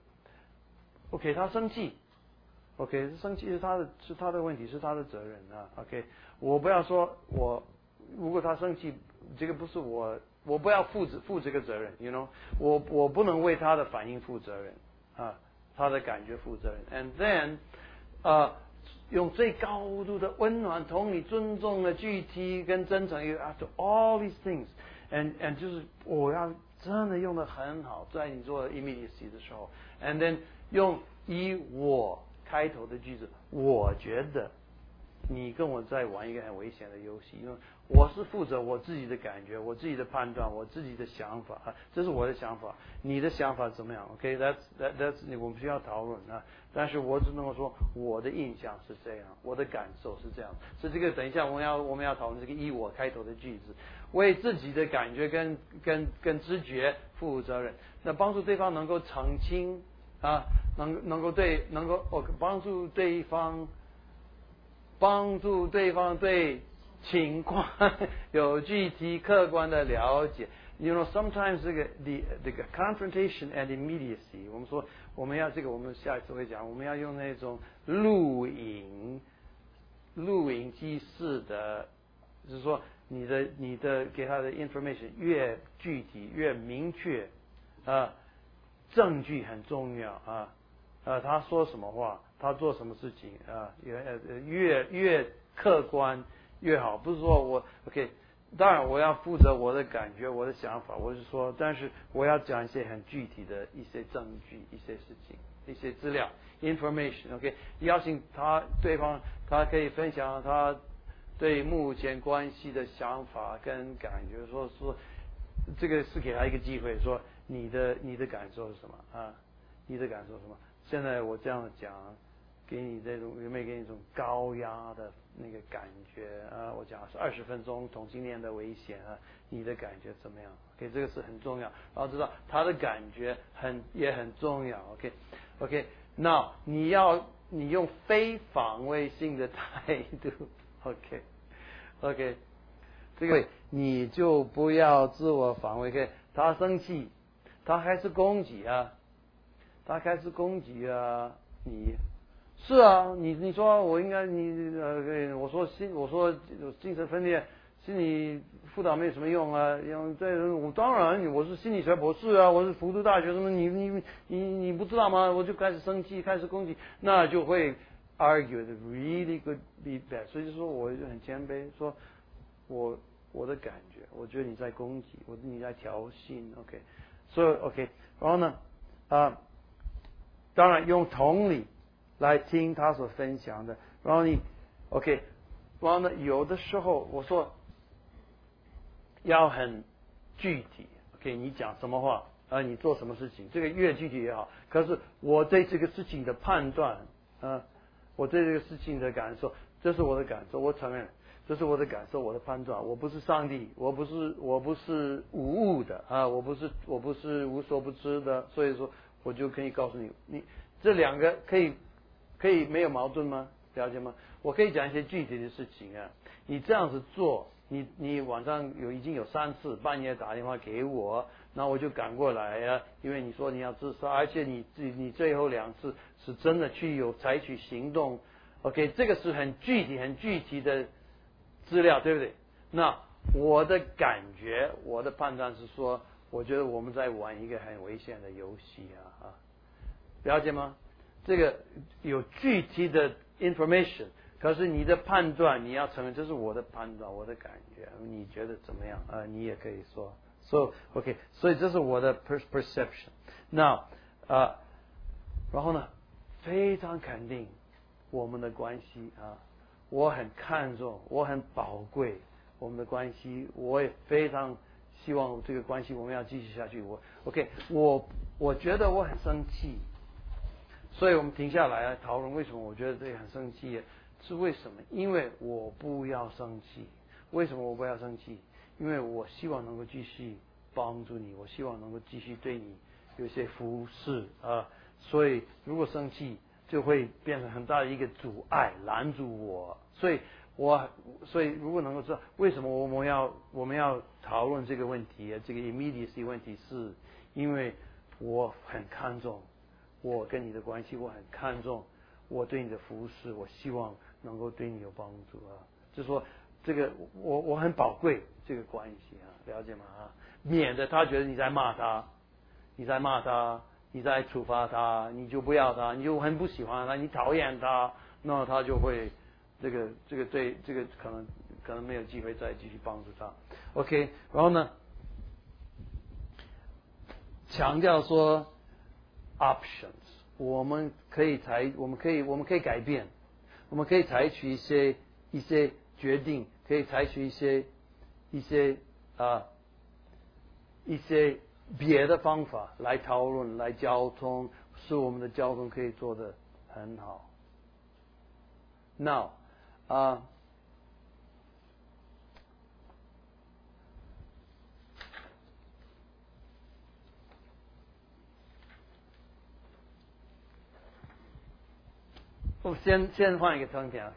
OK， 他生气 OK， 生气是他的问题，是他的责任啊 OK， 我不要说如果他生气，这个不是我不要负这个责任 ，you know， 我不能为他的反应负责任啊，他的感觉负责任。And then，用最高度的温暖、同理、尊重的具体跟真诚 ，after all these things，and 就是我要真的用得很好，在你做 immediacy 的时候 ，and then 用以我开头的句子，我觉得。你跟我在玩一个很危险的游戏，因为我是负责我自己的感觉、我自己的判断、我自己的想法，这是我的想法，你的想法怎么样 ？OK，that's 我们需要讨论啊。但是我只能说我的印象是这样，我的感受是这样。所以这个等一下我们要讨论这个以我开头的句子，为自己的感觉跟知觉负责任，那帮助对方能够澄清啊，能够帮助对方对情况有具体客观的了解。You know, sometimes 这个 confrontation and immediacy， 我们说我们要我们下一次会讲，我们要用那种录影机式的，就是说你的给他的 information 越具体越明确啊，证据很重要啊。他说什么话，他做什么事情啊？越客观越好。不是说我 OK， 当然我要负责我的感觉、我的想法，我是说，但是我要讲一些很具体的一些证据、一些事情、一些资料 information。OK， 邀请对方他可以分享他对目前关系的想法跟感觉，说这个是给他一个机会，说你的感受是什么啊？你的感受是什么？ 现在我这样讲，给你这种有没有给你一种高压的那个感觉啊？我讲是20分钟同性恋的危险啊，你的感觉怎么样 ？OK， 这个是很重要，然后知道他的感觉也很重要。OK， 那你用非防卫性的态度 ，OK， 这个你就不要自我防卫。OK， 他生气，他开始攻击啊，你是啊，你说我应该我说精神分裂心理辅导没什么用啊，我当然我是心理学博士啊，我是复读大学什么，你不知道吗？我就开始生气，开始攻击，那就会 argue the really good be bad。所以就说我很谦卑，说我的感觉，我觉得你在攻击，你在挑衅 ，OK， 所以 OK， 然后呢当然用同理来听他所分享的，然后你 OK， 然后呢有的时候我说要很具体 ，OK， 你讲什么话你做什么事情，这个越具体越好。可是我对这个事情的判断我对这个事情的感受，这是我的感受，我承认这是我的感受，我的判断，我不是上帝，我不是无误的我不是无所不知的，所以说我就可以告诉你这两个可以没有矛盾吗？了解吗？我可以讲一些具体的事情你这样子做，你晚上已经有3次半夜打电话给我，那我就赶过来因为你说你要自杀，而且你最后2次是真的采取行动 ，OK， 这个是很具体的资料，对不对？那我的感觉，我的判断是说，我觉得我们在玩一个很危险的游戏了解吗？这个有具体的 information， 可是你的判断你要承认，这是我的判断，我的感觉，你觉得怎么样你也可以说 ，so OK， 所以这是我的 perception。那然后呢，非常肯定我们的关系我很看重，我很宝贵我们的关系，我也非常希望这个关系我们要继续下去。我觉得我很生气。所以我们停下来讨论为什么我觉得这个很生气，是为什么？因为我不要生气。为什么我不要生气？因为我希望能够继续帮助你，我希望能够继续对你有一些服侍所以如果生气就会变成很大的一个阻碍，拦住我。所以如果能够知道为什么我们要讨论这个问题，这个 immediacy 问题，是因为我很看重我跟你的关系，我很看重我对你的服侍，我希望能够对你有帮助就是说这个我很宝贵这个关系了解吗免得他觉得你在骂他，你在处罚他，你就不要他，你就很不喜欢他，你讨厌他，那他就会这个对这个可能没有机会再继续帮助他。OK， 然后呢，强调说 options， 我们可以改变，我们可以采取一些决定，可以采取一些别的方法来讨论，来交通，使我们的交通可以做得很好。Now我先换一个层面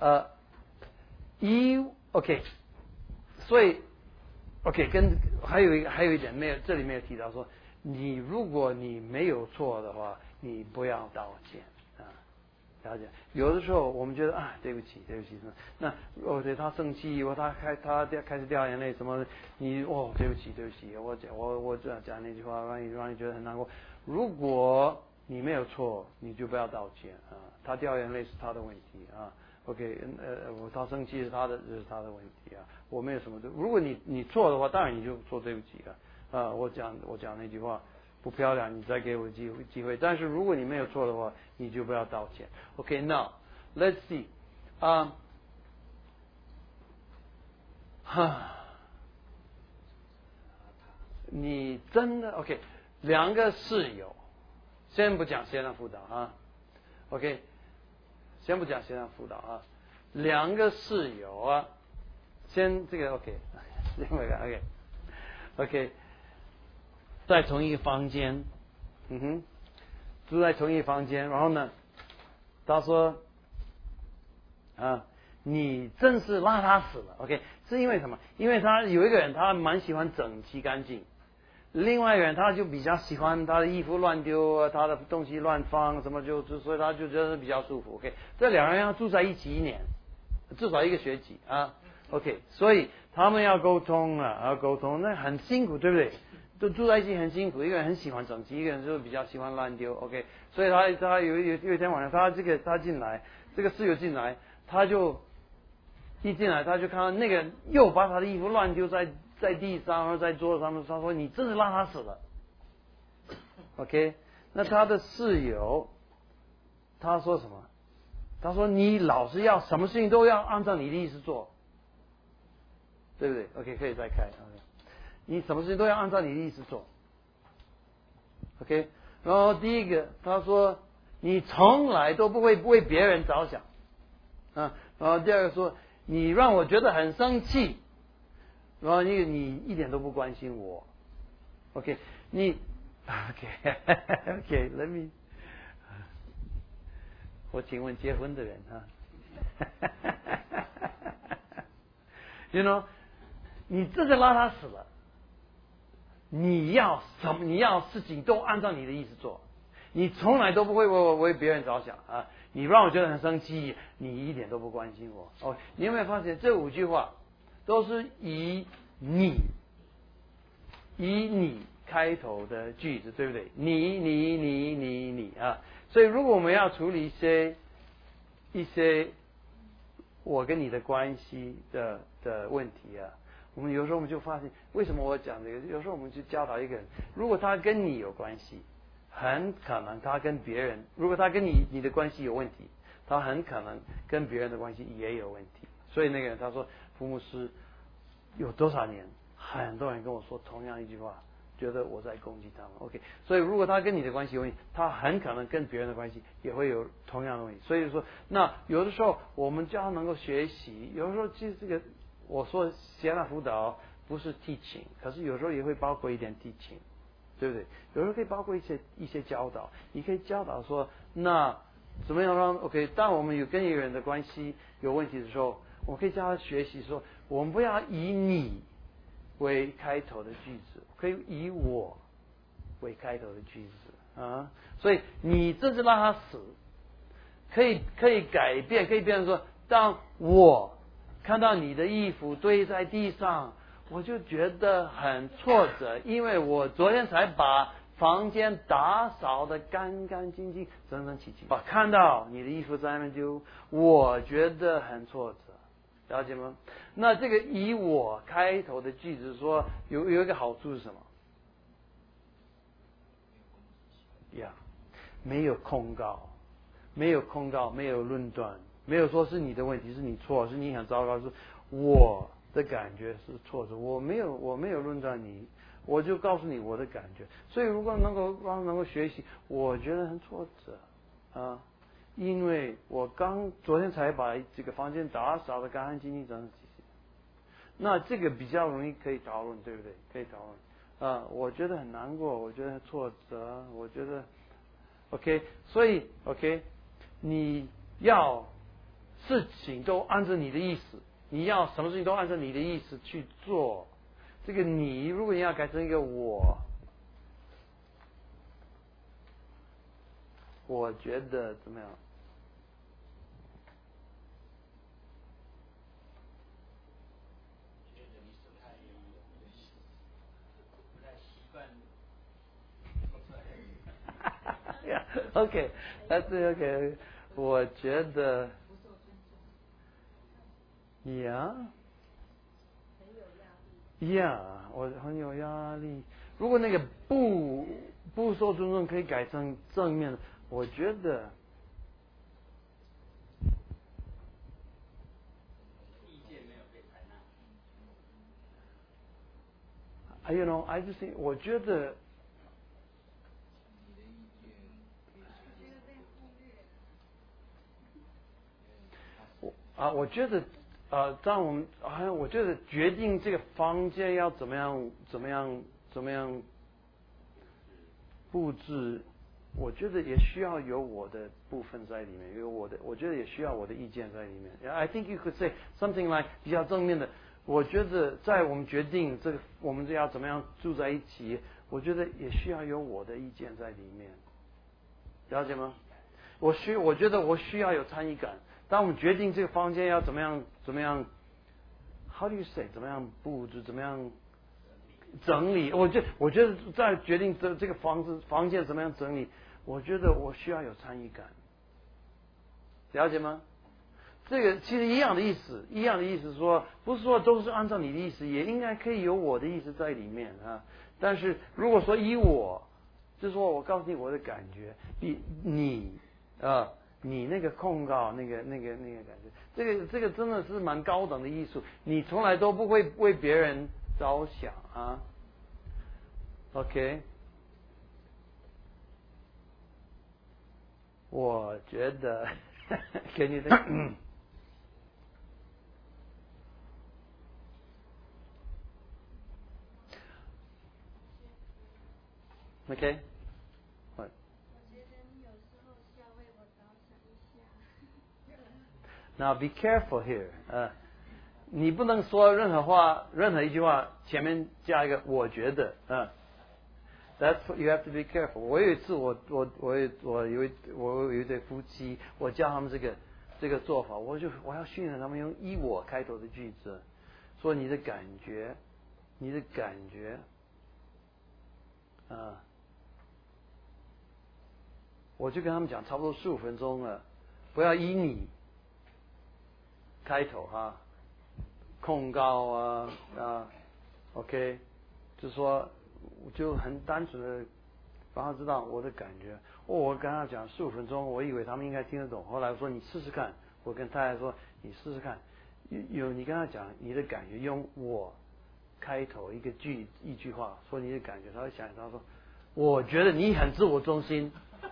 OK， 所以 OK 还有一点这里没有提到说，如果你没有错的话，你不要道歉了解。有的时候我们觉得对不起，那对他生气，他开始掉眼泪什么，你对不起，我这样讲那句话让你觉得很难过。如果你没有错，你就不要道歉他掉眼泪是他的问题OK， 他生气是他的问题我没有什么的。如果你错的话，当然你就说对不起我讲那句话不漂亮，你再给我机会。但是如果你没有错的话，你就不要道歉。OK， now let's see， 你真的 OK， 2个室友先不讲线上辅导啊 ，OK， 先不讲线上辅导啊，两个室友啊，先这个 OK， 另外一个 OK， 在同一个房间，住在同一个房间，然后呢，他说啊，你真是邋遢死了 ，OK， 是因为什么？因为他有一个人他蛮喜欢整齐干净。另外一个人他就比较喜欢他的衣服乱丢啊，他的东西乱放，什么所以他就觉得比较舒服。OK， 这两个人要住在一起1年，至少1个学期啊。OK， 所以他们要沟通啊，要沟通，那很辛苦，对不对？都住在一起很辛苦，一个人很喜欢整齐，一个人就比较喜欢乱丢。OK， 所以他有一天晚上，他进来，这个室友进来，一进来他就看到那个又把他的衣服乱丢在地上，或者在桌子上面，他说：“你真是邋遢死了。” OK， 那他的室友他说什么？他说：“你老是要什么事情都要按照你的意思做，对不对 ？” OK， 可以再开。OK， 你什么事情都要按照你的意思做。OK， 然后第一个他说：“你从来都不会为别人着想。”啊，然后第二个说：“你让我觉得很生气。”然后你一点都不关心我 ，OK， OK，let me， 我请问结婚的人啊，you know， 你这个邋遢死了，你要事情都按照你的意思做，你从来都不会为别人着想啊，你让我觉得很生气，你一点都不关心我。哦，你有没有发现这5句话？都是以你开头的句子，对不对？你啊！所以如果我们要处理一些我跟你的关系的问题啊，我们有时候就发现，为什么我讲这个？有时候我们就教导一个人，如果他跟你有关系，很可能他跟别人，如果他跟你的关系有问题，他很可能跟别人的关系也有问题。所以那个人他说，福牧师有多少年，很多人跟我说同样一句话，觉得我在攻击他们。OK， 所以如果他跟你的关系有问题，他很可能跟别人的关系也会有同样的问题。所以说，那有的时候我们就要能够学习，有的时候其实这个我说线上辅导不是 teaching， 可是有时候也会包括一点 teaching， 对不对？有时候可以包括一些教导，你可以教导说，那怎么样让 OK， 当我们有跟一个人的关系有问题的时候，我可以教他学习说，我们不要以你为开头的句子，可以以我为开头的句子啊。所以你这是让他死，可以改变，可以变成说，当我看到你的衣服堆在地上，我就觉得很挫折，因为我昨天才把房间打扫得干干净净、整整齐齐。看到你的衣服在那边丢，我觉得很挫折，了解吗？那这个以我开头的句子说，有一个好处是什么？呀，没有控告，没有论断，没有说是你的问题，是你错，是你很糟糕，是我的感觉是错的，我没有论断你。我就告诉你我的感觉，所以如果能够学习，我觉得很挫折啊，因为我昨天才把这个房间打扫得干干净净、整整齐齐。那这个比较容易可以讨论，对不对？可以讨论啊，我觉得很难过，我觉得很挫折，我觉得 OK， 所以 OK， 你要事情都按照你的意思，你要什么事情都按照你的意思去做。这个你，如果你要改成一个我觉得怎么样？ 觉得你不太习惯说出来。 OK， that's OK。我觉得我很有压力。如果那个不受尊重可以改成正面的，我觉得意见没有被采纳。 I just think， 我觉得我觉得当我们我觉得决定这个房间要怎么样布置，我觉得也需要有我的部分在里面，我觉得也需要我的意见在里面。I think you could say something like 比较正面的。我觉得在我们决定我们要怎么样住在一起，我觉得也需要有我的意见在里面，了解吗？我觉得我需要有参与感。当我们决定这个房间要怎么样 ，How do you say 怎么样布置，怎么样整理？我觉得在决定这个房间怎么样整理，我觉得我需要有参与感，了解吗？这个其实一样的意思说，不是说都是按照你的意思，也应该可以有我的意思在里面啊。但是如果说就是说我告诉你我的感觉，比你那个控告那个感觉，这个真的是蛮高等的艺术，你从来都不会为别人着想啊。OK， 我觉得给你的OK。Now be careful here. 你不能说任何一句话前面加一个我觉得That's you have to be careful. 我有一次我有一对夫妻，我教他们这个做法，我要训练他们用以我开头的句子，说你的感觉我就跟他们讲差不多15分钟了，不要以你开头控告OK， 就说就很单纯的让他知道我的感觉。我跟他讲15分钟，我以为他们应该听得懂，后来我说你试试看，我跟太太说你试试看，你跟他讲你的感觉，用我开头一句话说你的感觉，他会想他说我觉得你很自我中心。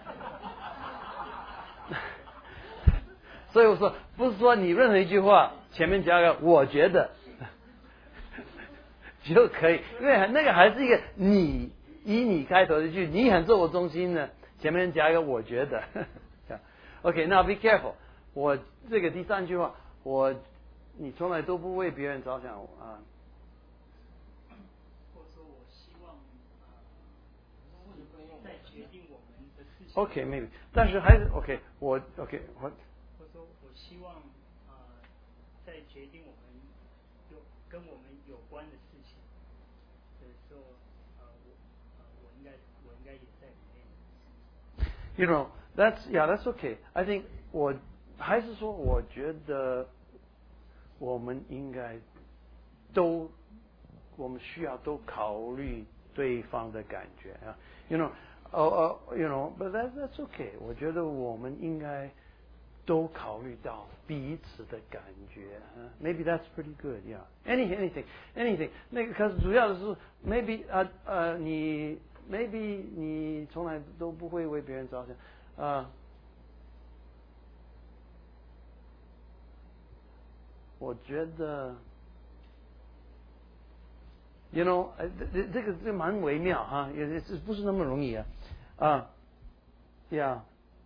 所以我说不是说你任何一句话前面加个我觉得就可以，因为那个还是一个以你开头的句，你很自我中心呢，前面加一个我觉得。OK， now be careful。我这个第3句话，你从来都不为别人着想啊。 或者说我希望在决定我们的事情。 OK maybe， 但是还是 OK， 我。 或者说我希望在决定我们跟我们有关的事情的时候，我应该也在里面。 You know that's okay. I think 我还是说我觉得我们应该我们需要都考虑对方的感觉啊。You know, but that's okay. 我觉得我们应该都考虑到彼此的感觉Maybe that's pretty good, yeah. Anything. 那个可是主要的是 maybe 你从来都不会为别人着想我觉得 You know 这个蛮微妙也不是那么容易yeah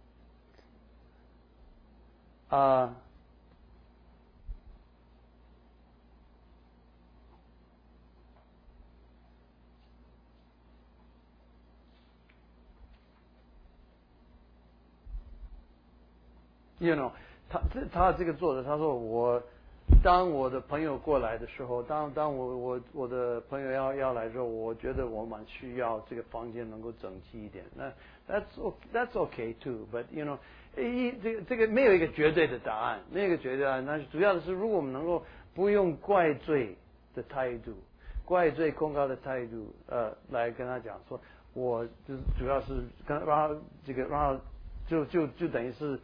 You know 他这个作者他说当我的朋友过来的时候，当我的朋友要来的时候，我觉得我蛮需要这个房间能够整齐一点。那 that's okay too, but you know 这个没有一个绝对的答案，没有一个绝对答案。那主要的是如果我们能够不用怪罪的态度、怪罪控告的态度来跟他讲说，我就是主要是让他就等于是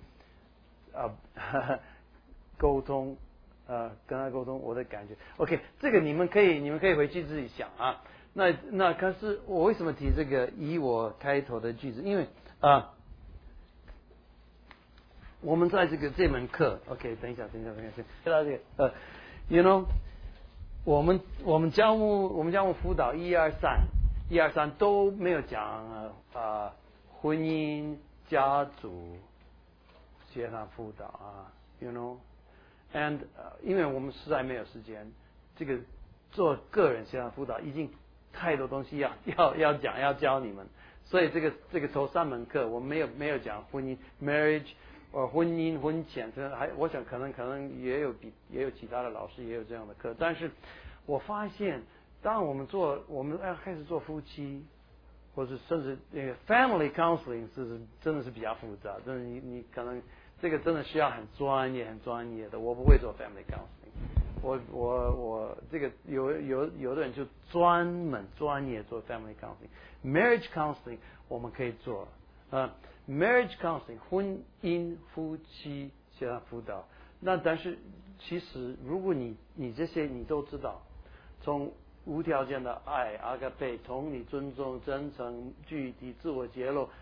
沟通跟他沟通我的感觉 OK 这个你们可以回去自己想那可是我为什么提这个以我开头的句子，因为我们在这门课 ，OK， 等一下，you know， 我们教牧辅导1、2、3都没有讲婚姻、家族协商辅导you know，and 因为我们实在没有时间，这个做个人协商辅导已经太多东西要讲要教你们，所以这个头3门课我们没有讲婚姻 marriage。婚姻婚前，我想可能也有其他的老师也有这样的课，但是我发现，当我们要开始做夫妻，或者甚至那个 family counseling 真的是比较复杂，真的你可能这个真的需要很专业的，我不会做 family counseling， 我这个有的人就专业做 family counseling，marriage counseling 我们可以做marriage counseling 婚姻夫妻协商辅导，那但是其实如果你这些你都知道，从无条件的爱、阿嘎贝、同理、尊重、真诚、具体、自我揭露，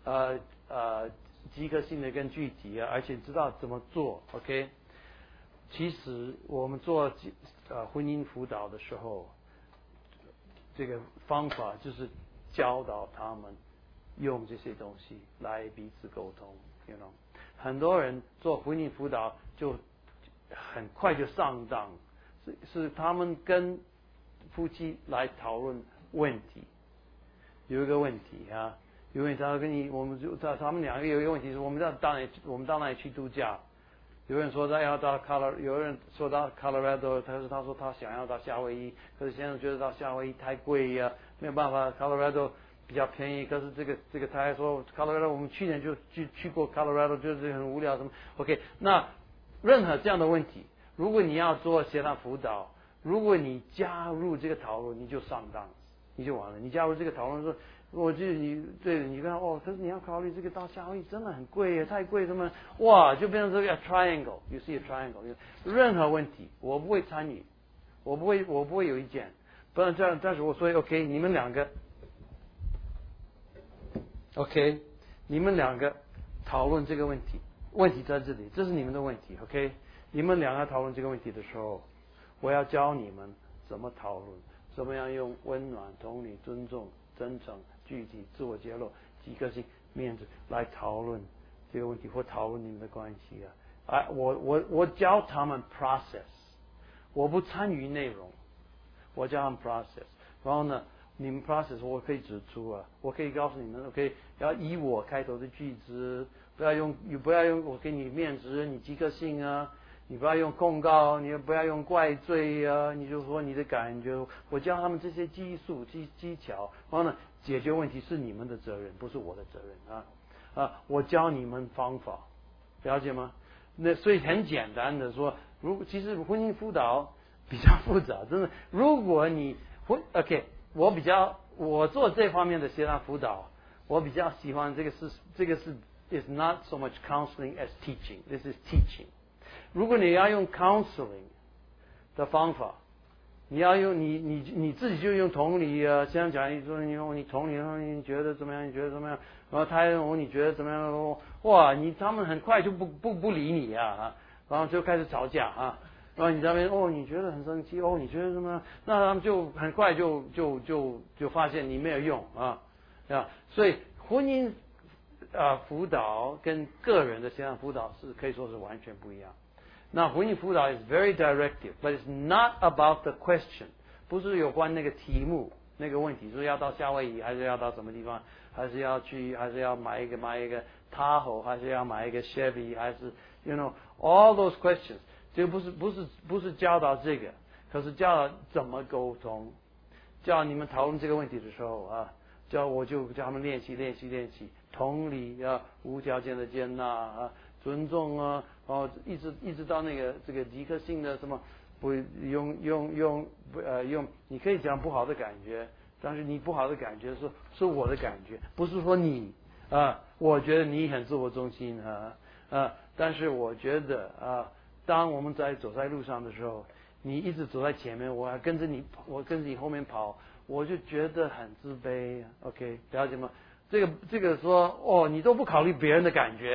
即刻性的跟具体而且知道怎么做 ，OK。其实我们做婚姻辅导的时候，这个方法就是教导他们。用这些东西来彼此沟通 ，you know， 很多人做婚姻辅导就很快就上当，是他们跟夫妻来讨论问题，有一个问题因为他跟他们两个有一个问题是我们到哪里去度假，有人说有人说到 Colorado， 他说他想要到夏威夷，可是现在觉得到夏威夷太贵没有办法 ，Colorado。比较便宜，可是这个他还说 Colorado， 我们去年就去过 Colorado， 就是很无聊什么 ，OK， 那任何这样的问题，如果你要做协商辅导，如果你加入这个讨论，你就上当，你就完了。你加入这个讨论说，你看可是你要考虑这个到夏威夷真的很贵耶，太贵，什么哇，就变成这个 triangle，you see a triangle， 任何问题我不会参与，我不会有意见，不然这样，但是我说 OK， 你们两个。OK， 你们两个讨论这个问题，问题在这里，这是你们的问题。OK， 你们两个讨论这个问题的时候，我要教你们怎么讨论，怎么样用温暖、同理、尊重、真诚、具体、自我揭露、即刻性、面子来讨论这个问题，或讨论你们的关系我教他们 process， 我不参与内容，我教他们 process， 然后呢？你们 process 我可以指出我可以告诉你们 ，OK， 要以我开头的句子，不要用我给你面子，你即刻性你不要用控告，你不要用怪罪你就说你的感觉，我教他们这些技巧，然后呢，解决问题是你们的责任，不是我的责任我教你们方法，了解吗？那所以很简单的说，其实婚姻辅导比较复杂，真的，如果你OK。我做这方面的协商辅导，我比较喜欢这个是 is not so much counseling as teaching. This is teaching. 如果你要用 counseling 的方法，你要用你自己就用同理先讲你说你同理，你觉得怎么样？你觉得怎么样？然后他问你觉得怎么样？哇，他们很快就不理你然后就开始吵架然后你在那边你觉得很生气你觉得什么？那他们就很快就发现你没有用所以婚姻辅导跟个人的协商辅导可以说是完全不一样。那婚姻辅导 is very directive, but it's not about the question， 不是有关那个题目那个问题，说要到夏威夷还是要到什么地方，还是要买一个 Tahoe， 还是要买一个 Chevy， 还是 you know all those questions。这个不是教导这个，可是教导怎么沟通，教你们讨论这个问题的时候我就叫他们练习，同理无条件的接纳尊重一直到这个即刻性的什么不用你可以讲不好的感觉，但是你不好的感觉是我的感觉，不是说你我觉得你很自我中心但是我觉得当我们走在路上的时候，你一直走在前面，我跟着你后面跑，我就觉得很自卑。OK， 了解吗？这个说你都不考虑别人的感觉，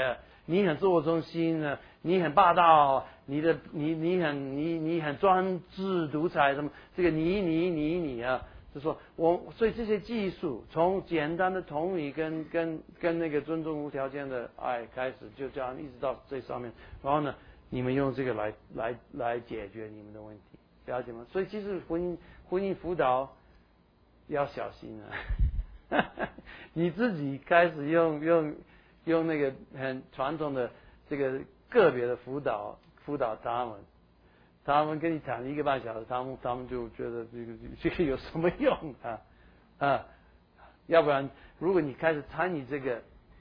你很自我中心呢，你很霸道，你很专制独裁什么，这个你啊，就说所以这些技术从简单的同理跟那个尊重无条件的爱开始，就这样一直到这上面，然后呢，你们用这个来解决你们的问题，了解吗？所以其实婚姻辅导要小心啊，你自己开始用那个很传统的这个个别的辅导他们跟你谈1个半小时，他们就觉得这个有什么用啊？要不然，如果你开始参与这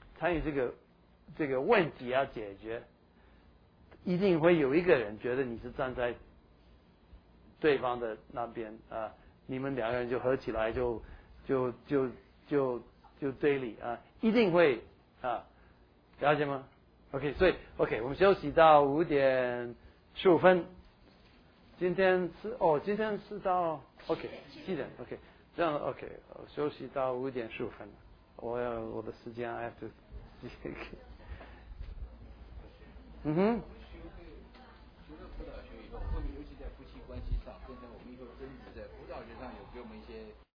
个问题要解决，一定会有一个人觉得你是站在对方的那边啊，你们2个人就合起来就对立啊，一定会啊，了解吗 ？OK， 所以 OK， 我们休息到5点15分。今天是到 OK 7点 OK， 这样 OK， 休息到5点15分。我的时间 I have to 嗯哼。 学了辅导学以后，后面尤其在夫妻关系上，跟着我们以后真的在辅导学上有给我们一些